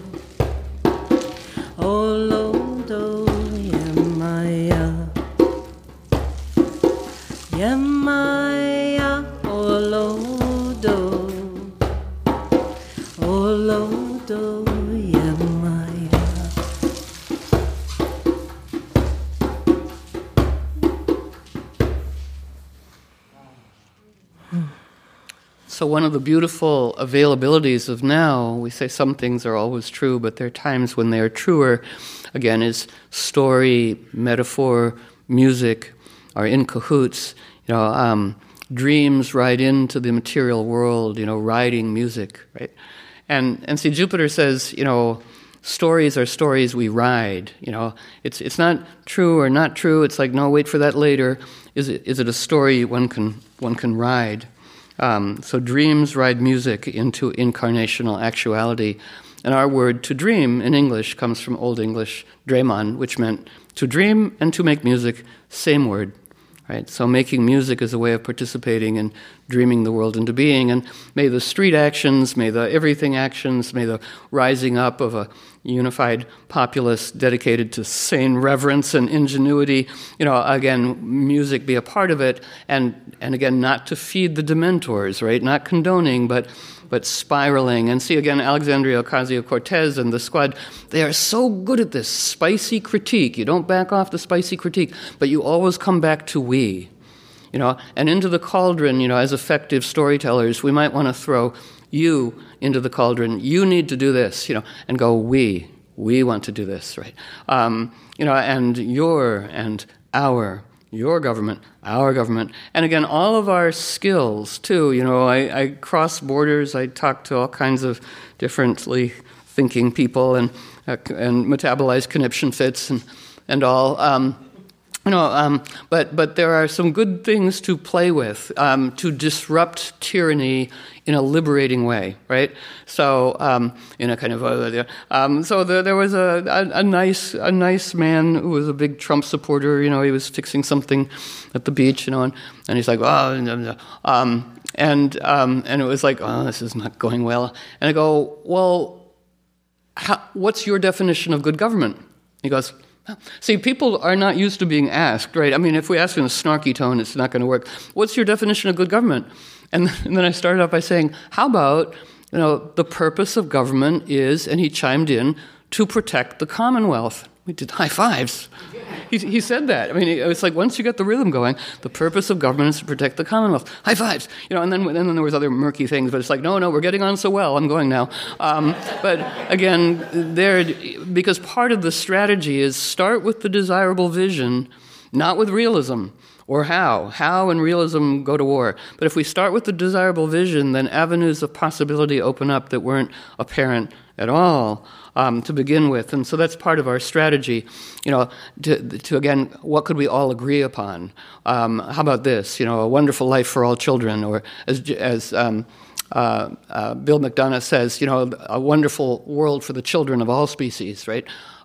olodo yemaya, yemaya olodo, olodo yemaya. So one of the beautiful availabilities of now, we say some things are always true, but there are times when they are truer, again, is story, metaphor, music are in cahoots. Dreams ride into the material world, riding music, right? And see, Jupiter says, stories are stories we ride. It's not true or not true. It's like, no, wait for that later. Is it a story one can ride? So dreams ride music into incarnational actuality. And our word to dream in English comes from Old English draiman, which meant to dream and to make music, same word. Right? So making music is a way of participating in dreaming the world into being. And may the street actions, may the everything actions, may the rising up of a unified populace dedicated to sane reverence and ingenuity, again, music be a part of it. And again, not to feed the dementors, right? Not condoning, but but spiraling. And see, again, Alexandria Ocasio-Cortez and the squad, they are so good at this spicy critique. You don't back off the spicy critique, but you always come back to we. And into the cauldron, as effective storytellers, we might want to throw you into the cauldron. You need to do this, and go, we want to do this, right? And your and your government, our government. And again, all of our skills, too. I cross borders. I talk to all kinds of differently thinking people and metabolize conniption fits and all. But there are some good things to play with, to disrupt tyranny in a liberating way, right? So, in a kind of so there was a nice man who was a big Trump supporter. He was fixing something at the beach, and he's like, and it was like, oh, this is not going well. And I go, well, what's your definition of good government? He goes, see, people are not used to being asked, right? I mean, if we ask in a snarky tone, it's not going to work. What's your definition of good government? And then I started off by saying, how about, the purpose of government is, and he chimed in, to protect the Commonwealth. We did high fives. He said that. I mean, it's like once you get the rhythm going, the purpose of government is to protect the Commonwealth. High fives. And then there was other murky things, but it's like, no, we're getting on so well. I'm going now. But again, because part of the strategy is start with the desirable vision, not with realism. Or how and realism go to war. But if we start with the desirable vision, then avenues of possibility open up that weren't apparent at all to begin with. And so that's part of our strategy, to again, what could we all agree upon? How about this, a wonderful life for all children, or as Bill McDonough says, a wonderful world for the children of all species, right?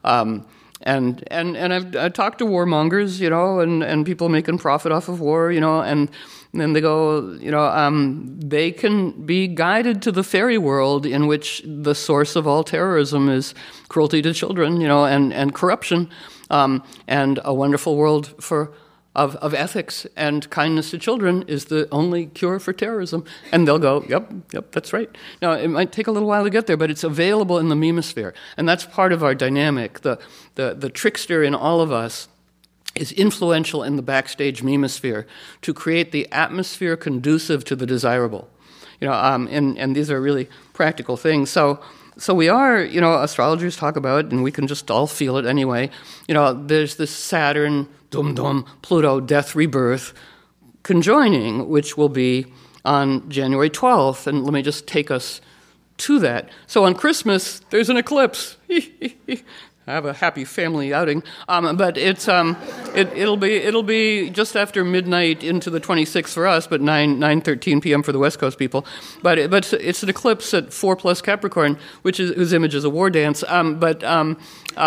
And I've talked to warmongers, and people making profit off of war, and then they go, they can be guided to the fairy world in which the source of all terrorism is cruelty to children, and corruption, and a wonderful world of ethics and kindness to children is the only cure for terrorism. And they'll go, yep, that's right. Now, it might take a little while to get there, but it's available in the memosphere. And that's part of our dynamic. The trickster in all of us is influential in the backstage memosphere to create the atmosphere conducive to the desirable. And these are really practical things. So we are, astrologers talk about it, and we can just all feel it anyway. There's this Saturn, Pluto, death, rebirth, conjoining, which will be on January 12th. And let me just take us to that. So on Christmas, there's an eclipse. Have a happy family outing, but it'll be just after midnight into the 26th for us, but 9:13 p.m. for the West Coast people. But it's an eclipse at 4+ Capricorn, whose image is a war dance. But a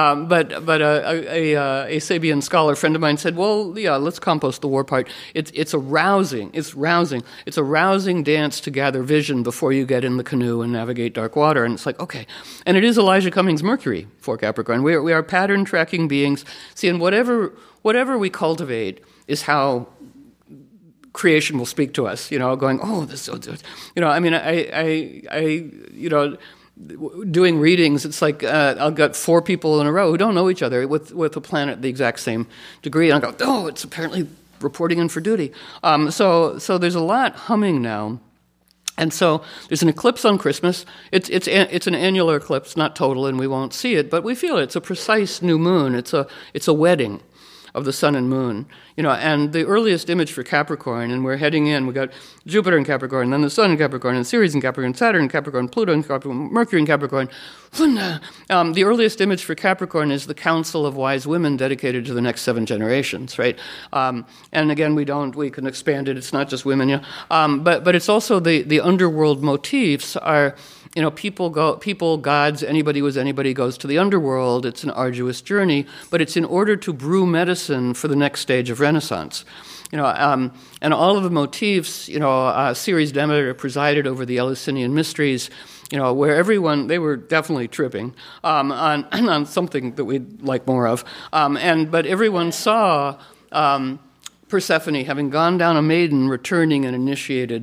Sabian scholar friend of mine said, well, yeah, let's compost the war part. It's rousing. It's a rousing dance to gather vision before you get in the canoe and navigate dark water. And it's like, okay, and it is Elijah Cummings' Mercury for Capricorn. We are pattern tracking beings. See, and whatever we cultivate is how creation will speak to us. Going, oh, this, I mean, I doing readings. It's like I'll get 4 people in a row who don't know each other with a planet the exact same degree, and I go, oh, it's apparently reporting in for duty. So there's a lot humming now. And so there's an eclipse on Christmas. It's an annular eclipse, not total, and we won't see it, but we feel it. It's a precise new moon. It's a wedding of the sun and moon. And the earliest image for Capricorn, and we're heading in, we got Jupiter in Capricorn, then the sun in Capricorn, and Ceres in Capricorn, Saturn in Capricorn, Pluto in Capricorn, Mercury in Capricorn. The earliest image for Capricorn is the Council of Wise Women dedicated to the next 7 generations, right? And again, we can expand it. It's not just women, but it's also the underworld motifs are, people, gods, anybody was anybody goes to the underworld. It's an arduous journey, but it's in order to brew medicine for the next stage of Renaissance. And all of the motifs, Ceres Demeter presided over the Eleusinian mysteries, where everyone, they were definitely tripping on something that we'd like more of. But everyone saw Persephone having gone down a maiden, returning an initiated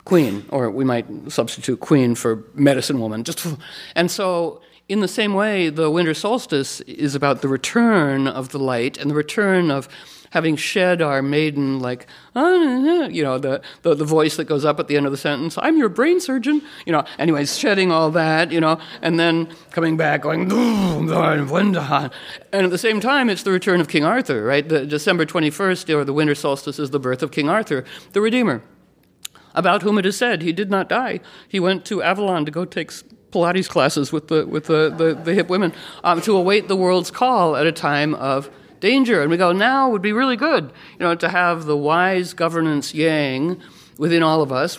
queen, or we might substitute queen for medicine woman. And so, in the same way, the winter solstice is about the return of the light and the return of having shed our maiden, like, the voice that goes up at the end of the sentence, I'm your brain surgeon, anyways, shedding all that, and then coming back going, and at the same time, it's the return of King Arthur, right? The December 21st, or the winter solstice, is the birth of King Arthur, the Redeemer, about whom it is said he did not die. He went to Avalon to go take Pilates classes with the hip women to await the world's call at a time of danger. And we go, now would be really good, to have the wise governance yang within all of us,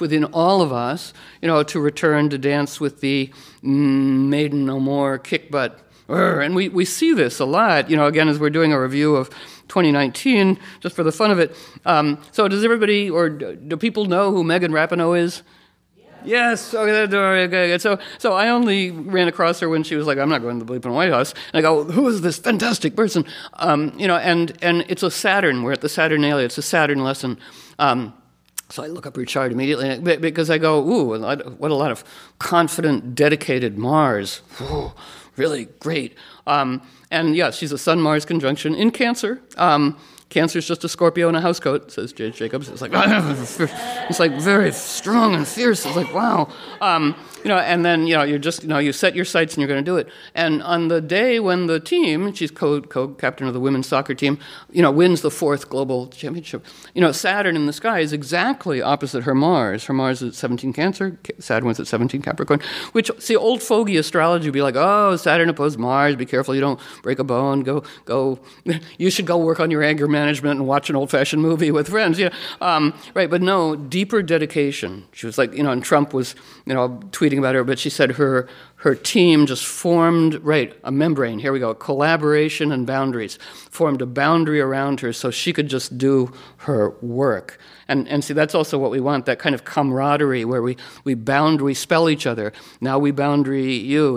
to return to dance with the maiden no more, kick butt. And we see this a lot, again, as we're doing a review of 2019, just for the fun of it. So does everybody, or do people know who Megan Rapinoe is? Yes. Okay. So I only ran across her when she was like, "I'm not going to the bleeping White House." And I go, "Who is this fantastic person?" And it's a Saturn. We're at the Saturnalia. It's a Saturn lesson. So I look up her chart immediately because I go, "Ooh, what a lot of confident, dedicated Mars. Ooh, really great." And yeah, she's a Sun-Mars conjunction in Cancer. Cancer's just a Scorpio in a housecoat, says J. Jacobs. It's like very strong and fierce. It's like, wow. And then, you're just, you set your sights and you're going to do it. And on the day when the team, she's co-captain of the women's soccer team, wins the 4th global championship, Saturn in the sky is exactly opposite her Mars. Her Mars is at 17 Cancer, Saturn was at 17 Capricorn, which, see, old fogey astrology would be like, oh, Saturn opposed Mars, be careful you don't break a bone, go, you should go work on your anger management and watch an old-fashioned movie with friends. Right, but no, deeper dedication. She was like, and Trump was, tweeting about her, but she said her team just formed, a membrane, here we go, collaboration and boundaries, formed a boundary around her so she could just do her work. And see, that's also what we want, that kind of camaraderie where we spell each other. Now we boundary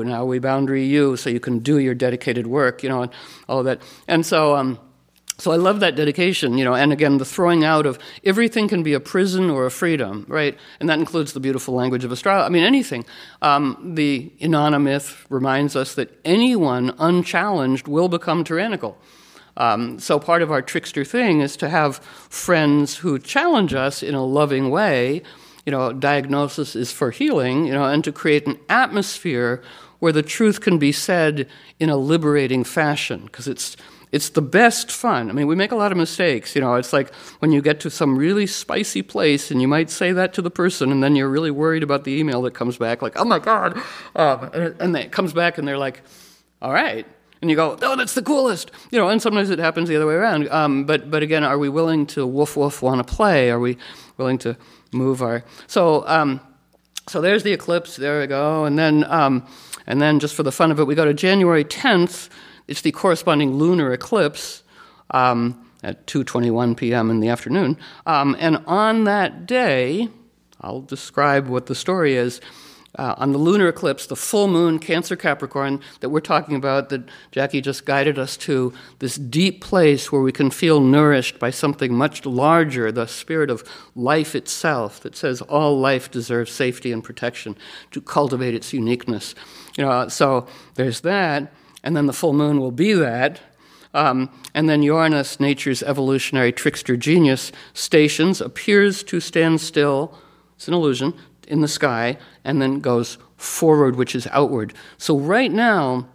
you, so you can do your dedicated work, and all of that. And so I love that dedication, and again, the throwing out of everything can be a prison or a freedom, right? And that includes the beautiful language of astrology. I mean, anything. The Inanna myth reminds us that anyone unchallenged will become tyrannical. So part of our trickster thing is to have friends who challenge us in a loving way. Diagnosis is for healing, and to create an atmosphere where the truth can be said in a liberating fashion, because it's the best fun. I mean, we make a lot of mistakes. It's like when you get to some really spicy place and you might say that to the person and then you're really worried about the email that comes back, like, oh my God. And it comes back and they're like, all right. And you go, oh, that's the coolest. And sometimes it happens the other way around. But again, are we willing to woof want to play? Are we willing to move our... So there's the eclipse. There we go. And then just for the fun of it, we go to January 10th. It's the corresponding lunar eclipse at 2:21 p.m. in the afternoon. And on that day, I'll describe what the story is. On the lunar eclipse, the full moon, Cancer Capricorn, that we're talking about, that Jackie just guided us to, this deep place where we can feel nourished by something much larger, the spirit of life itself, that says all life deserves safety and protection, to cultivate its uniqueness. So there's that. And then the full moon will be that. And then Uranus, nature's evolutionary trickster genius, stations, appears to stand still, it's an illusion, in the sky, and then goes forward, which is outward. So right now,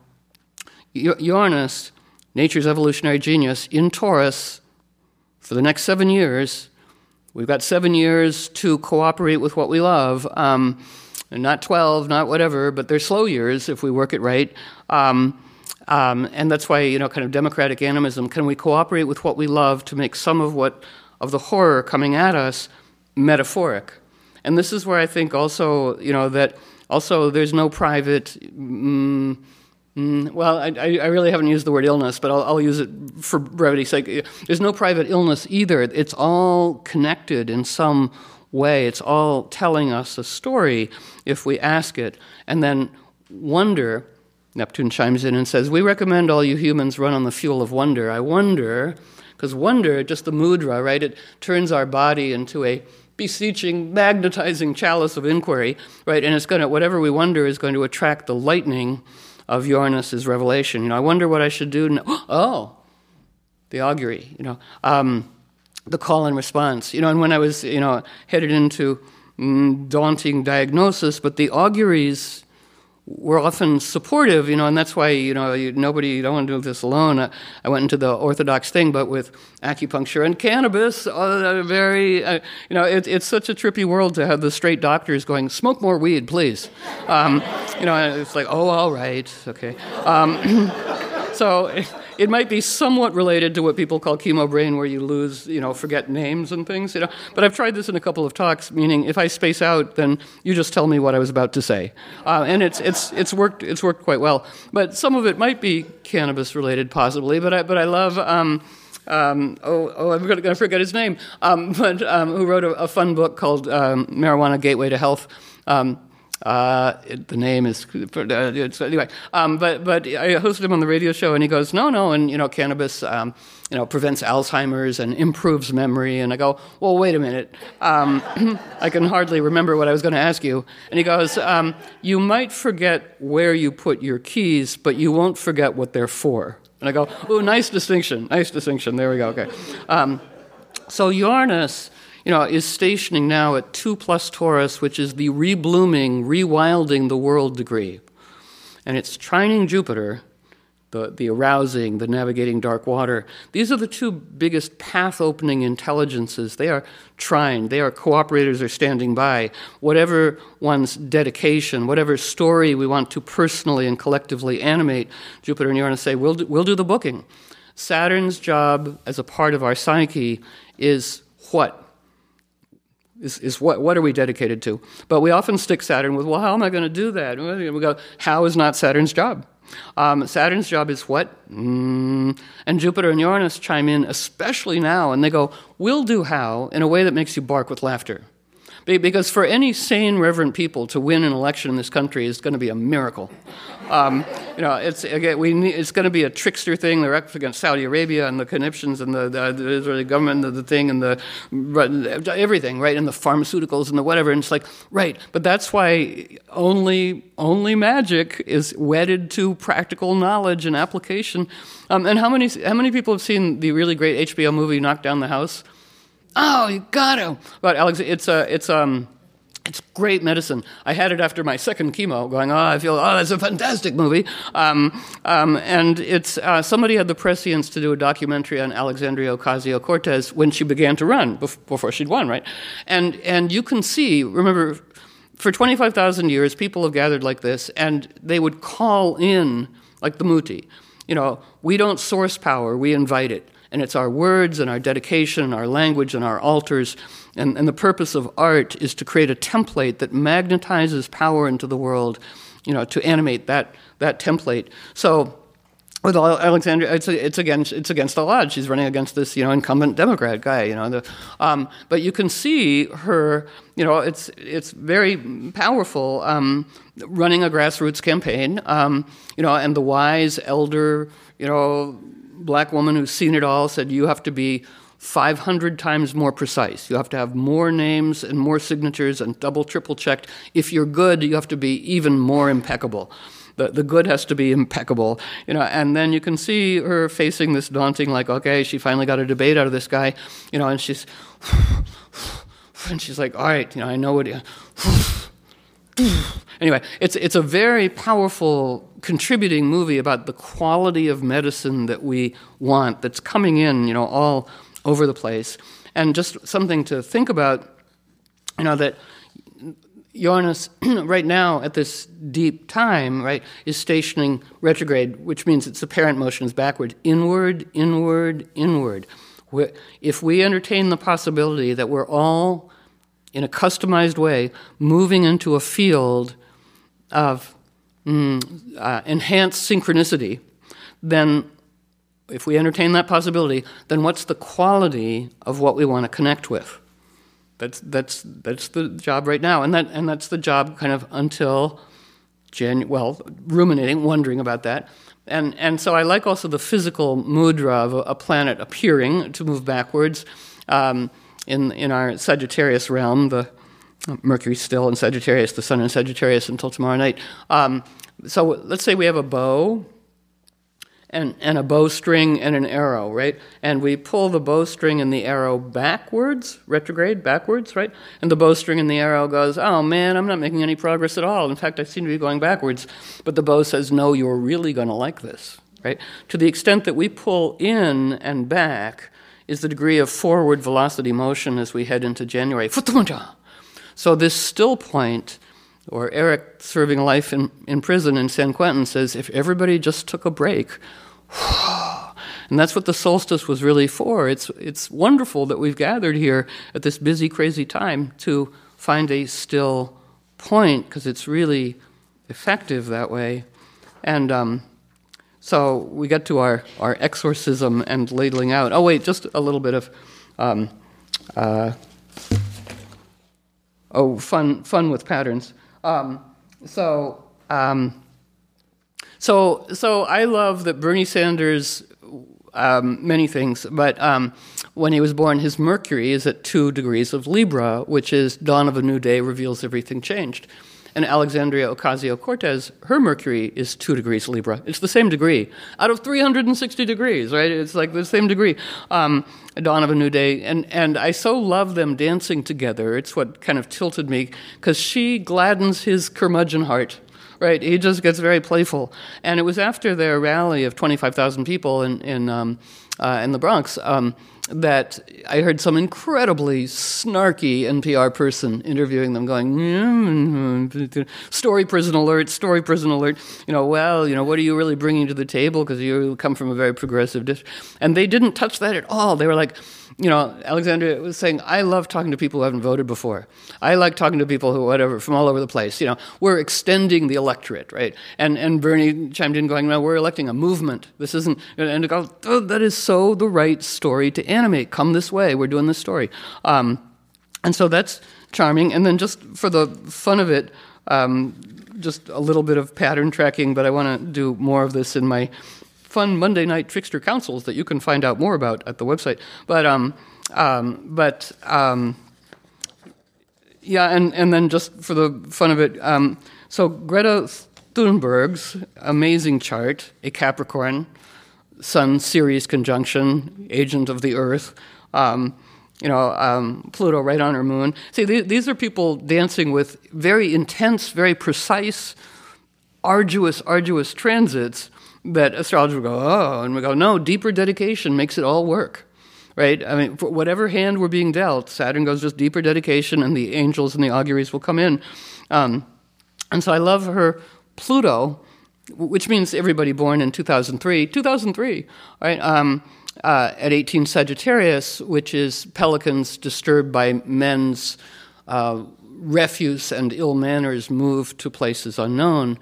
Uranus, nature's evolutionary genius, in Taurus, for the next 7 years, we've got 7 years to cooperate with what we love, and not 12, not whatever, but they're slow years if we work it right. And that's why, kind of democratic animism, can we cooperate with what we love to make some of the horror coming at us metaphoric? And this is where I think also, that also there's no private, well, I really haven't used the word illness, but I'll use it for brevity's sake. There's no private illness either. It's all connected in some way. It's all telling us a story if we ask it. And then wonder... Neptune chimes in and says, we recommend all you humans run on the fuel of wonder. I wonder, because wonder, just the mudra, right, it turns our body into a beseeching, magnetizing chalice of inquiry, right? And it's going to, whatever we wonder is going to attract the lightning of Uranus's revelation. I wonder what I should do now. Oh, the augury, the call and response. And when I was, headed into daunting diagnosis, but the auguries were often supportive, and that's why, you don't want to do this alone. I went into the orthodox thing, but with acupuncture and cannabis, it's such a trippy world to have the straight doctors going, smoke more weed, please. And it's like, oh, all right, okay. So it might be somewhat related to what people call chemo brain, where you lose, forget names and things, But I've tried this in a couple of talks, meaning if I space out, then you just tell me what I was about to say, and it's worked quite well. But some of it might be cannabis related, possibly. But I love. I'm going to forget his name. Who wrote a fun book called Marijuana Gateway to Health. The name is anyway. But I hosted him on the radio show, and he goes, no, and cannabis, prevents Alzheimer's and improves memory. And I go, well, wait a minute, I can hardly remember what I was going to ask you. And he goes, you might forget where you put your keys, but you won't forget what they're for. And I go, oh, nice distinction. There we go. Okay. So Uranus, is stationing now at 2+ Taurus, which is the reblooming, rewilding the world degree. And it's trining Jupiter, the arousing, the navigating dark water. These are the two biggest path-opening intelligences. They are trined. They are cooperators or standing by. Whatever one's dedication, whatever story we want to personally and collectively animate, Jupiter and Uranus say, we'll do the booking. Saturn's job as a part of our psyche is what? Is what are we dedicated to? But we often stick Saturn with, well, how am I going to do that? We go, how is not Saturn's job? Saturn's job is what? And Jupiter and Uranus chime in, especially now, and they go, we'll do how in a way that makes you bark with laughter. Because for any sane, reverent people to win an election in this country is going to be a miracle. It's going to be a trickster thing. They're up against Saudi Arabia and the conniptions and the Israeli government and the thing and the everything, right? And the pharmaceuticals and the whatever. And it's like, right. But that's why only magic is wedded to practical knowledge and application. And how many people have seen the really great HBO movie Knock Down the House? Oh, you got to! But Alex, it's great medicine. I had it after my second chemo, going, that's a fantastic movie. And it's somebody had the prescience to do a documentary on Alexandria Ocasio-Cortez when she began to run, before she'd won, right? And you can see, remember, for 25,000 years, people have gathered like this, and they would call in, like the Muti. We don't source power, we invite it. And it's our words and our dedication and our language and our altars. And the purpose of art is to create a template that magnetizes power into the world, to animate that template. So with Alexandria, it's against the odds. She's running against this, incumbent Democrat guy, but you can see her, it's very powerful, running a grassroots campaign, and the wise elder, Black woman who's seen it all said, you have to be 500 times more precise. You have to have more names and more signatures and double, triple checked. If you're good, you have to be even more impeccable. The good has to be impeccable, and then you can see her facing this daunting, like, okay, she finally got a debate out of this guy, and she's like, all right, I know what. Anyway, it's a very powerful contributing movie about the quality of medicine that we want, that's coming in, all over the place. And just something to think about, that Uranus right now at this deep time, right, is stationing retrograde, which means its apparent motion is backward, inward, inward, inward. If we entertain the possibility that we're all, in a customized way, moving into a field of enhanced synchronicity, then if we entertain that possibility, then what's the quality of what we want to connect with? That's the job right now, and that's the job kind of until ruminating, wondering about that, and so I like also the physical mudra of a planet appearing to move backwards. in our Sagittarius realm, the Mercury's still in Sagittarius, the Sun in Sagittarius until tomorrow night. So let's say we have a bow and a bowstring and an arrow, right? And we pull the bowstring and the arrow backwards, retrograde, backwards, right? And the bowstring and the arrow goes, oh man, I'm not making any progress at all. In fact, I seem to be going backwards. But the bow says, no, you're really going to like this, right? To the extent that we pull in and back is the degree of forward velocity motion as we head into January. So this still point, or Eric serving life in prison in San Quentin says, if everybody just took a break, and that's what the solstice was really for. It's wonderful that we've gathered here at this busy, crazy time to find a still point, because it's really effective that way. And so we get to our exorcism and ladling out. Oh, wait, just a little bit of fun with patterns. So I love that Bernie Sanders, many things, but when he was born, his Mercury is at 2 degrees of Libra, which is dawn of a new day, reveals everything changed. And Alexandria Ocasio-Cortez, her Mercury is 2 degrees Libra. It's the same degree out of 360 degrees, right? It's like the same degree. Dawn of a new day. And I so love them dancing together. It's what kind of tilted me, because she gladdens his curmudgeon heart, right? He just gets very playful. And it was after their rally of 25,000 people in the Bronx that I heard some incredibly snarky NPR person interviewing them going, story prison alert, what are you really bringing to the table, because you come from a very progressive dish. And they didn't touch that at all. They were like, Alexandria was saying, I love talking to people who haven't voted before. I like talking to people who, whatever, from all over the place. We're extending the electorate, right? And Bernie chimed in going, no, we're electing a movement. This isn't, and to go, oh, that is so the right story to animate. Come this way, we're doing this story. And so that's charming. And then just for the fun of it, just a little bit of pattern tracking, but I want to do more of this in my fun Monday night trickster councils that you can find out more about at the website. And then just for the fun of it, so Greta Thunberg's amazing chart, a Capricorn, Sun Ceres conjunction, agent of the Earth, Pluto right on her moon. See, these are people dancing with very intense, very precise, arduous transits that astrologers will go, oh, and we go, no, deeper dedication makes it all work, right? I mean, for whatever hand we're being dealt, Saturn goes just deeper dedication, and the angels and the auguries will come in. And so I love her Pluto, which means everybody born in 2003, right? At 18 Sagittarius, which is pelicans disturbed by men's refuse and ill manners moved to places unknown.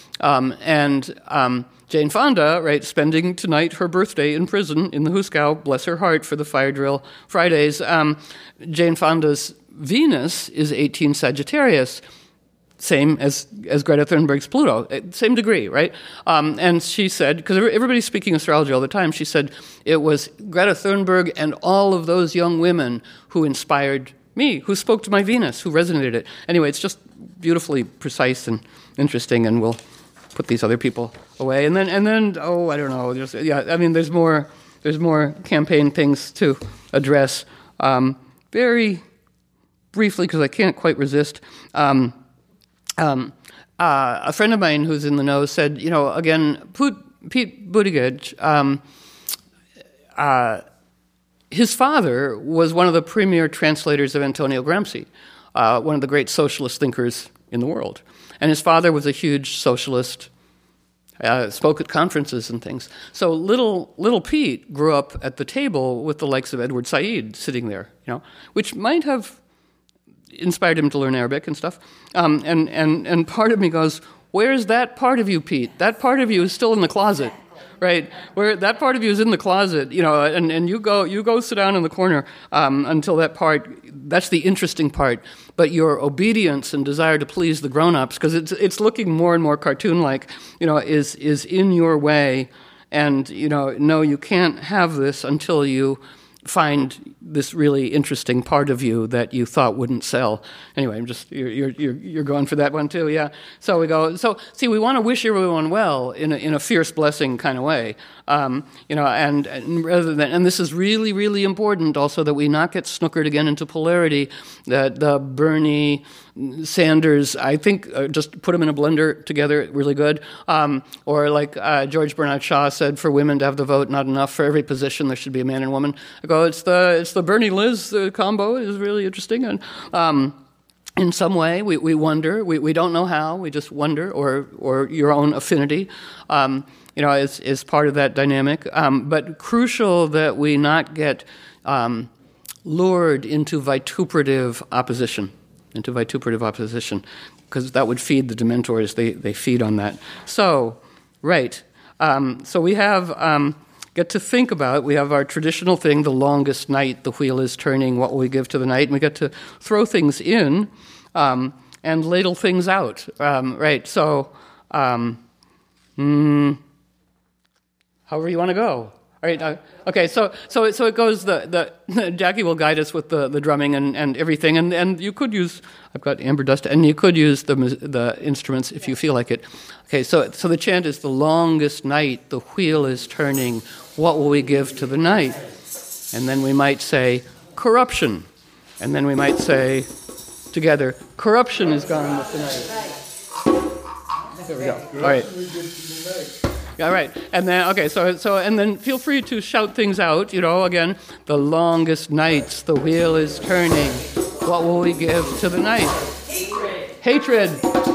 Jane Fonda, right, spending tonight her birthday in prison in the Huskow, bless her heart, for the fire drill Fridays. Jane Fonda's Venus is 18 Sagittarius, same as Greta Thunberg's Pluto, same degree, right? And she said, because everybody's speaking astrology all the time, she said it was Greta Thunberg and all of those young women who inspired me, who spoke to my Venus, who resonated it. Anyway, it's just beautifully precise and interesting, and we'll put these other people away. And then I don't know. There's more campaign things to address. Very briefly, because I can't quite resist. A friend of mine who's in the know said, again, Pete Buttigieg, his father was one of the premier translators of Antonio Gramsci, one of the great socialist thinkers in the world. And his father was a huge socialist, spoke at conferences and things. So little Pete grew up at the table with the likes of Edward Said sitting there, which might have inspired him to learn Arabic and stuff. And part of me goes, where's that part of you, Pete? That part of you is still in the closet, right? Where that part of you is in the closet, and you go sit down in the corner until that part. That's the interesting part. But your obedience and desire to please the grown-ups, because it's looking more and more cartoon-like, is in your way. And no, you can't have this until you find this really interesting part of you that you thought wouldn't sell. Anyway, you're going for that one too, yeah. So we go. So see, we want to wish everyone well in a fierce blessing kind of way, and rather than, and this is really, really important also, that we not get snookered again into polarity. That the Bernie Sanders, I think, just put them in a blender together, really good. Or like George Bernard Shaw said, for women to have the vote, not enough. For every position, there should be a man and woman. I go, it's the Bernie Liz combo is really interesting, and in some way we wonder. We don't know how. We just wonder, or your own affinity, is part of that dynamic. But crucial that we not get lured into vituperative opposition. Because that would feed the Dementors. They feed on that. So, right. So we have, get to think about, we have our traditional thing, the longest night, the wheel is turning, what will we give to the night? And we get to throw things in and ladle things out. Right. So, however you want to go. All right. Okay. So it goes. The Jackie will guide us with the drumming and everything. And you could use. I've got amber dust, and you could use the instruments if you feel like it. Okay. So the chant is the longest night. The wheel is turning. What will we give to the night? And then we might say corruption, and then we might say together, corruption is gone with the night. There we go. All right. Yeah, right. And then, okay, so and then feel free to shout things out, again, the longest nights, the wheel is turning. What will we give to the night? Hatred.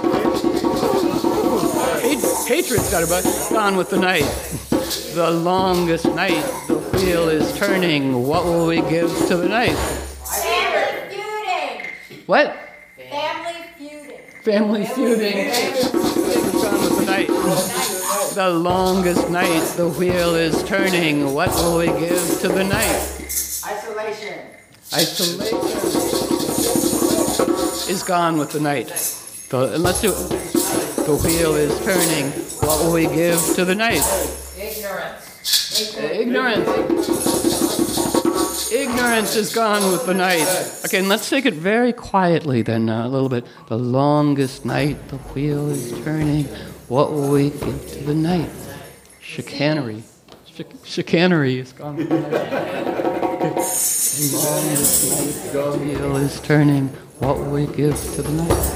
Hatred's got gone with the night. The longest night, the wheel is turning. What will we give to the night? Family feuding. What? Family feuding. Family feuding. Gone with the night. The longest night, the wheel is turning. What will we give to the night? Isolation. Isolation is gone with the night. And let's do it. The wheel is turning. What will we give to the night? Ignorance. Ignorance is gone with the night. Okay, and let's take it very quietly then, a little bit. The longest night, the wheel is turning. What will we give to the night? Chicanery. Chicanery is gone with the night. The longest night, the wheel is turning. What will we give to the night?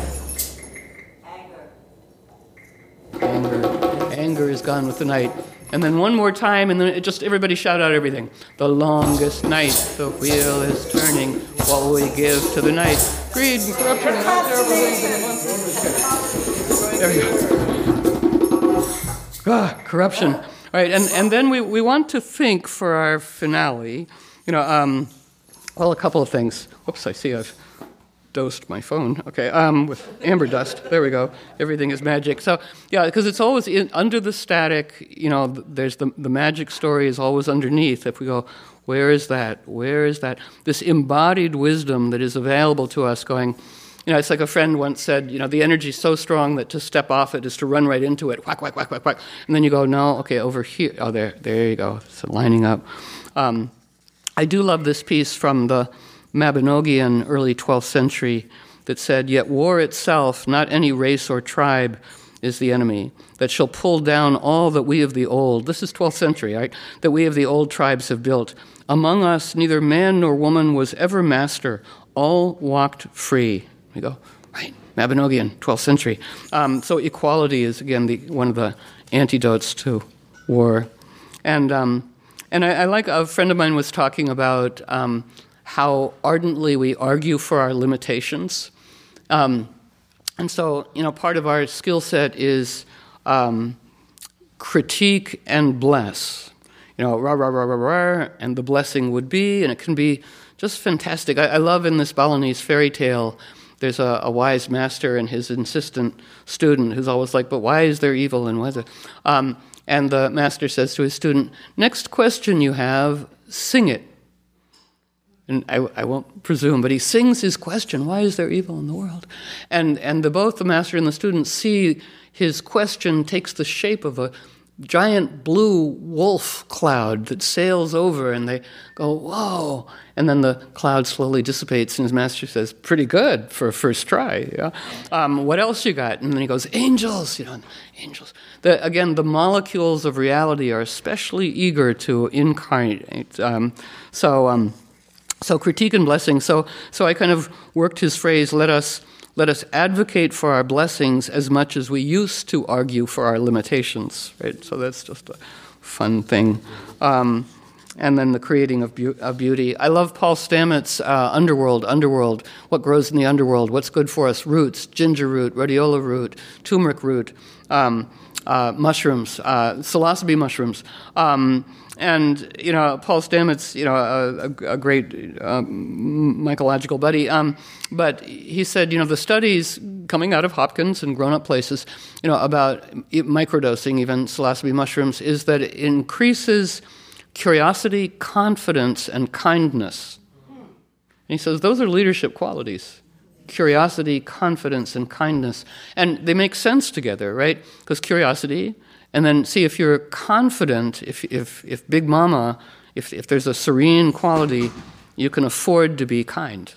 Anger is gone with the night. And then one more time, and then everybody shout out everything. The longest night, the wheel is turning. What will we give to the night? Greed and corruption and all terrible things in the month. There we go. Corruption. All right, and then we want to think for our finale, a couple of things. Whoops, I see I've dosed my phone. Okay, with amber dust. There we go. Everything is magic. So, yeah, because it's always under the static, there's the magic story is always underneath. If we go, where is that? Where is that? This embodied wisdom that is available to us going, it's like a friend once said, the energy is so strong that to step off it is to run right into it. Whack, whack, whack, whack, whack. And then you go, no, okay, over here. Oh, there you go. So lining up. I do love this piece from the Mabinogian early 12th century that said, yet war itself, not any race or tribe, is the enemy, that shall pull down all that we of the old, this is 12th century, right, that we of the old tribes have built. Among us, neither man nor woman was ever master. All walked free. We go, right, Mabinogian, 12th century. So equality is, again, one of the antidotes to war. And I like, a friend of mine was talking about how ardently we argue for our limitations. And so, part of our skill set is critique and bless. Rah, rah, rah, rah, rah, and the blessing would be, and it can be just fantastic. I love in this Balinese fairy tale, there's a wise master and his insistent student who's always like, but why is there evil and why is it? And the master says to his student, next question you have, sing it. And I won't presume, but he sings his question, why is there evil in the world? And both the master and the student see his question takes the shape of a giant blue wolf cloud that sails over, and they go, whoa, and then the cloud slowly dissipates, and his master says, pretty good for a first try. Yeah? What else you got? And then he goes, angels, angels. Again, the molecules of reality are especially eager to incarnate. So critique and blessing. So I kind of worked his phrase, let us advocate for our blessings as much as we used to argue for our limitations, right? So that's just a fun thing. And then the creating of beauty. I love Paul Stamets' Underworld, what grows in the underworld, what's good for us, roots, ginger root, rhodiola root, turmeric root, mushrooms, psilocybe mushrooms. And, Paul Stamets, a great mycological buddy, but he said, the studies coming out of Hopkins and grown-up places, about microdosing, even psilocybe mushrooms, is that it increases curiosity, confidence, and kindness. And he says those are leadership qualities. Curiosity, confidence, and kindness. And they make sense together, right? Because curiosity... And then see if you're confident, if Big Mama, if there's a serene quality, you can afford to be kind.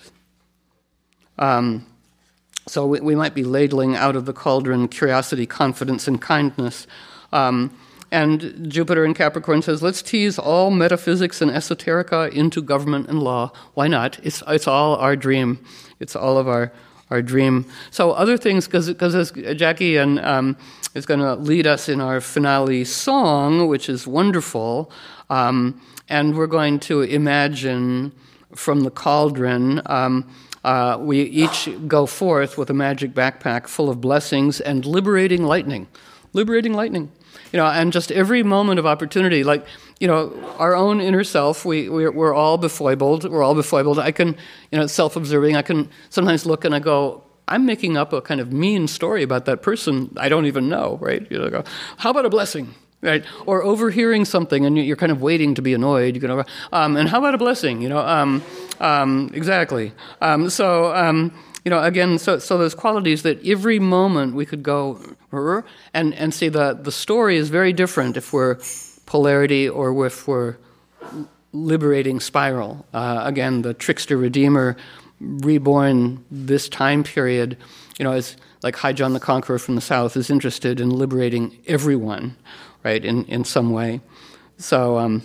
So we might be ladling out of the cauldron curiosity, confidence, and kindness. And Jupiter in Capricorn says, let's tease all metaphysics and esoterica into government and law. Why not? It's all our dream. It's all of our dream. So other things, because as Jackie is going to lead us in our finale song, which is wonderful, and we're going to imagine from the cauldron, we each go forth with a magic backpack full of blessings and liberating lightning. Liberating lightning. And just every moment of opportunity, like, our own inner self, we're all befoibled. We're all befoibled. I can, self-observing, I can sometimes look and I go, I'm making up a kind of mean story about that person I don't even know, right? Go, how about a blessing, right? Or overhearing something and you're kind of waiting to be annoyed. You can, and how about a blessing? Exactly. Again, so those qualities that every moment we could go and see the story is very different if we're polarity or if we're liberating spiral. Again, the trickster redeemer reborn this time period, is like High John the Conqueror from the South is interested in liberating everyone, right, in some way. So,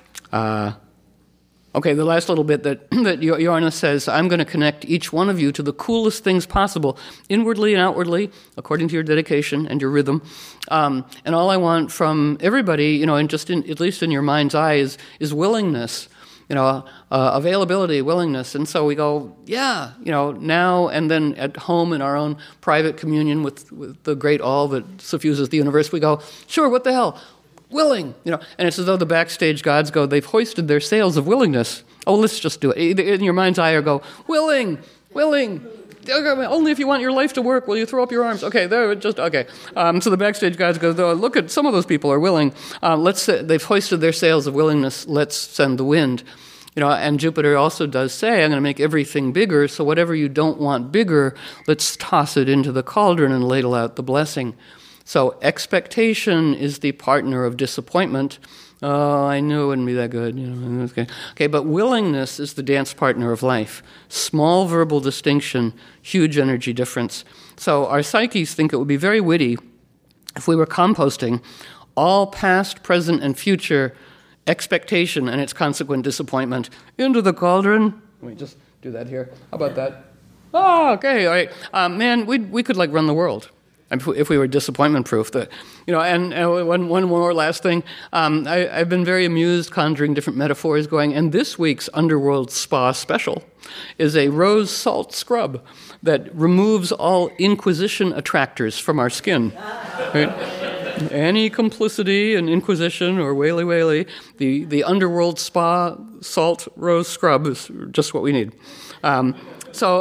okay, the last little bit that Johannes says, I'm going to connect each one of you to the coolest things possible, inwardly and outwardly, according to your dedication and your rhythm. And all I want from everybody, and just at least in your mind's eye, is willingness, availability, willingness. And so we go, now and then at home in our own private communion with the great all that suffuses the universe, we go, sure, what the hell? Willing, and it's as though the backstage gods go, they've hoisted their sails of willingness. Oh, let's just do it. In your mind's eye, or go, willing. Only if you want your life to work will you throw up your arms. Okay, okay. So the backstage gods go, look at some of those people are willing. They've hoisted their sails of willingness. Let's send the wind. And Jupiter also does say, I'm going to make everything bigger. So whatever you don't want bigger, let's toss it into the cauldron and ladle out the blessing. So expectation is the partner of disappointment. Oh, I knew it wouldn't be that good. Okay, but willingness is the dance partner of life. Small verbal distinction, huge energy difference. So our psyches think it would be very witty if we were composting all past, present, and future expectation and its consequent disappointment into the cauldron. Let me just do that here. How about that? Oh, okay, all right. Man, we could run the world. If we were disappointment-proof, and one more last thing, I've been very amused conjuring different metaphors going, and this week's Underworld Spa special is a rose salt scrub that removes all inquisition attractors from our skin. Right? Any complicity in inquisition or whaley, the Underworld Spa salt rose scrub is just what we need. So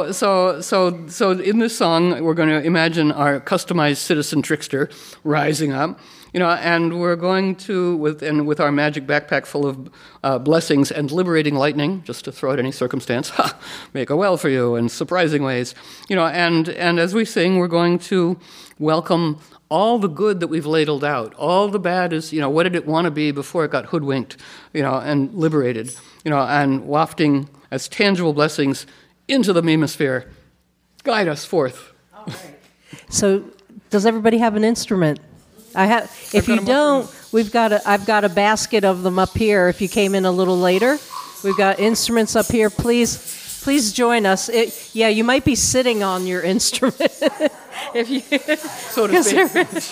in this song, we're going to imagine our customized citizen trickster rising up, And we're going to, with our magic backpack full of blessings and liberating lightning, just to throw at any circumstance, make a well for you in surprising ways, and as we sing, we're going to welcome all the good that we've ladled out. All the bad is, what did it want to be before it got hoodwinked, and liberated, and wafting as tangible blessings into the memosphere. Guide us forth. All right. So, does everybody have an instrument? If you don't, I've got a basket of them up here. If you came in a little later, we've got instruments up here. Please join us. You might be sitting on your instrument. If you, so to speak.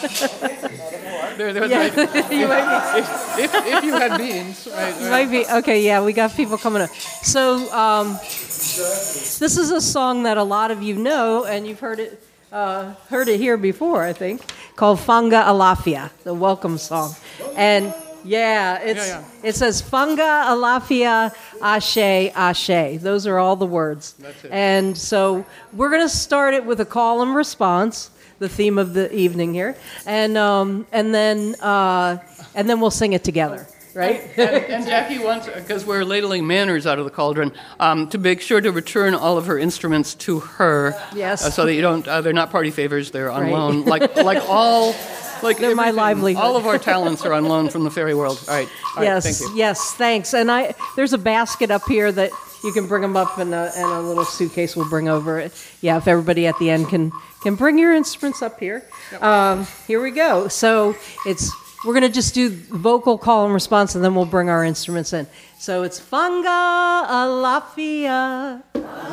You might be. If you had beans, right? You might be. Okay, yeah, we got people coming up. So this is a song that a lot of you know, and you've heard it here before, I think, called Fanga Alafia, the welcome song. And it says Fanga Alafia Ashe Ashe. Those are all the words. That's it. And so we're going to start it with a call and response, the theme of the evening here, and then we'll sing it together. Right? and Jackie wants, because we're ladling manners out of the cauldron, to make sure to return all of her instruments to her. Yes. So that you don't, they're not party favors, they're on loan. They're my livelihood. All of our talents are on loan from the fairy world. All right, yes, thank you. Yes, thanks. And there's a basket up here that you can bring them up, and a little suitcase we'll bring over it. Yeah, if everybody at the end can bring your instruments up here. Yep. Here we go. So we're going to just do vocal call and response, and then we'll bring our instruments in. So it's Fanga Alafia,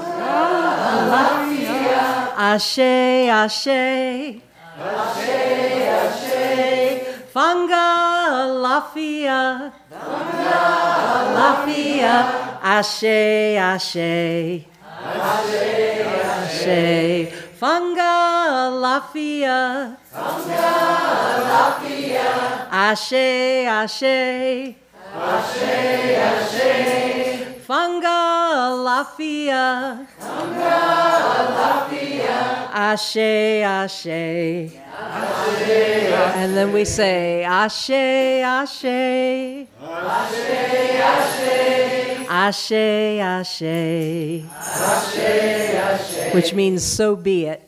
Ashe, Ashe, Ashe, Ashe, Fanga Alafia, Ashe, Ashe, Ashe, Fanga Alafia, Ashe, Ashe, Ashe, Ashe, Fanga Alafia, Ashe, Ashe, and then we say Ashe, Ashe, Ashe, Ashe, Ashe, which means so be it.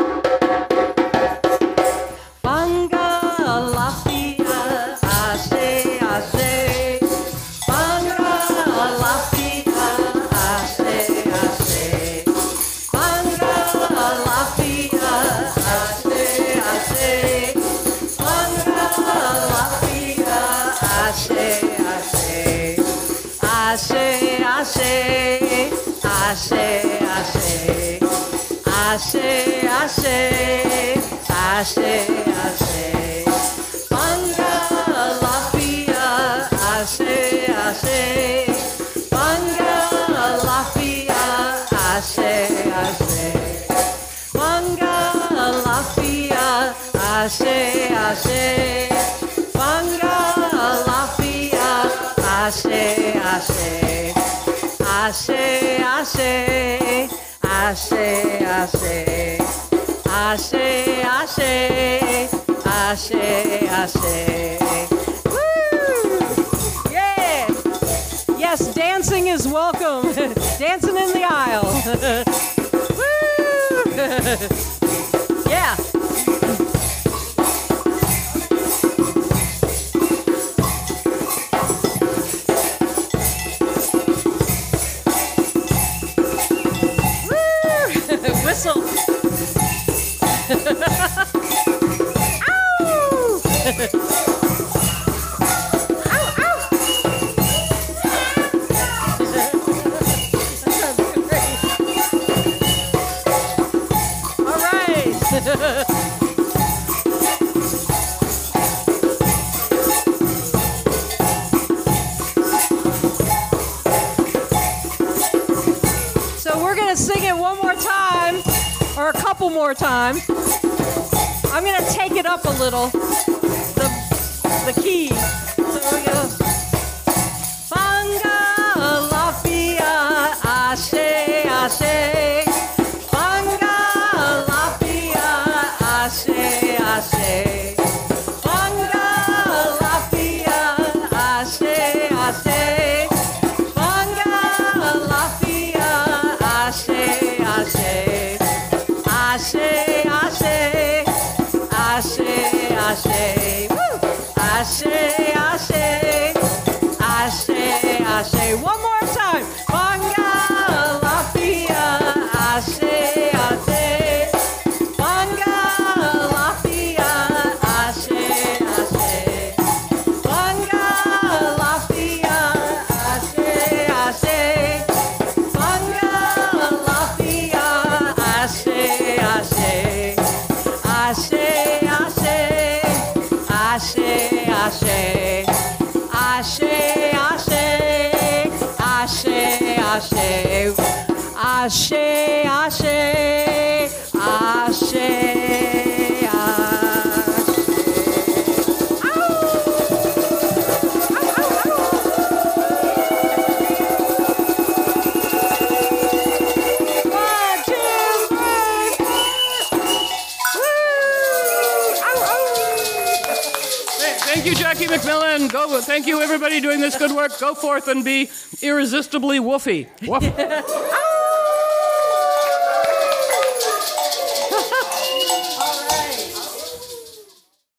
Ashe, Ashe, Ashe, Ashe, Fanga Alafia, Ashe, Ashe, Fanga Alafia, Ashe, Ashe, Fanga Alafia, Ashe, Ashe, Fanga Alafia, Ashe, Ashe, Ashe, Ashe, Ashe, Ashe, Ashe, Ashe, Ashe, Ashe. Woo! Yeah! Yes, dancing is welcome. Dancing in the aisle. Woo! Yeah. Whistle. Ow! Ow, ow. That sounds great. All right. So we're going to sing it one more time. Or a couple more times. I'm going to take it up a little, the key. So we go. Fanga Alafia, Ashe, Ashe. Fanga Alafia, Ashe, Ashe. Fanga Ashe, ashe, ashe, ashe. One more time. Banga lafia, ashe, ashe. Banga lafia, ashe, ashe. Banga lafia, ashe, ashe. Banga lafia, ashe, ashe. Ashe, ashe. Ashe, ashe, ashe, ashe, ashe, ashe, ashe, ashe, ashe, Thank you, Jackie McMillan. Go. Thank you, everybody doing this good work. Go forth and be irresistibly woofy. Woof.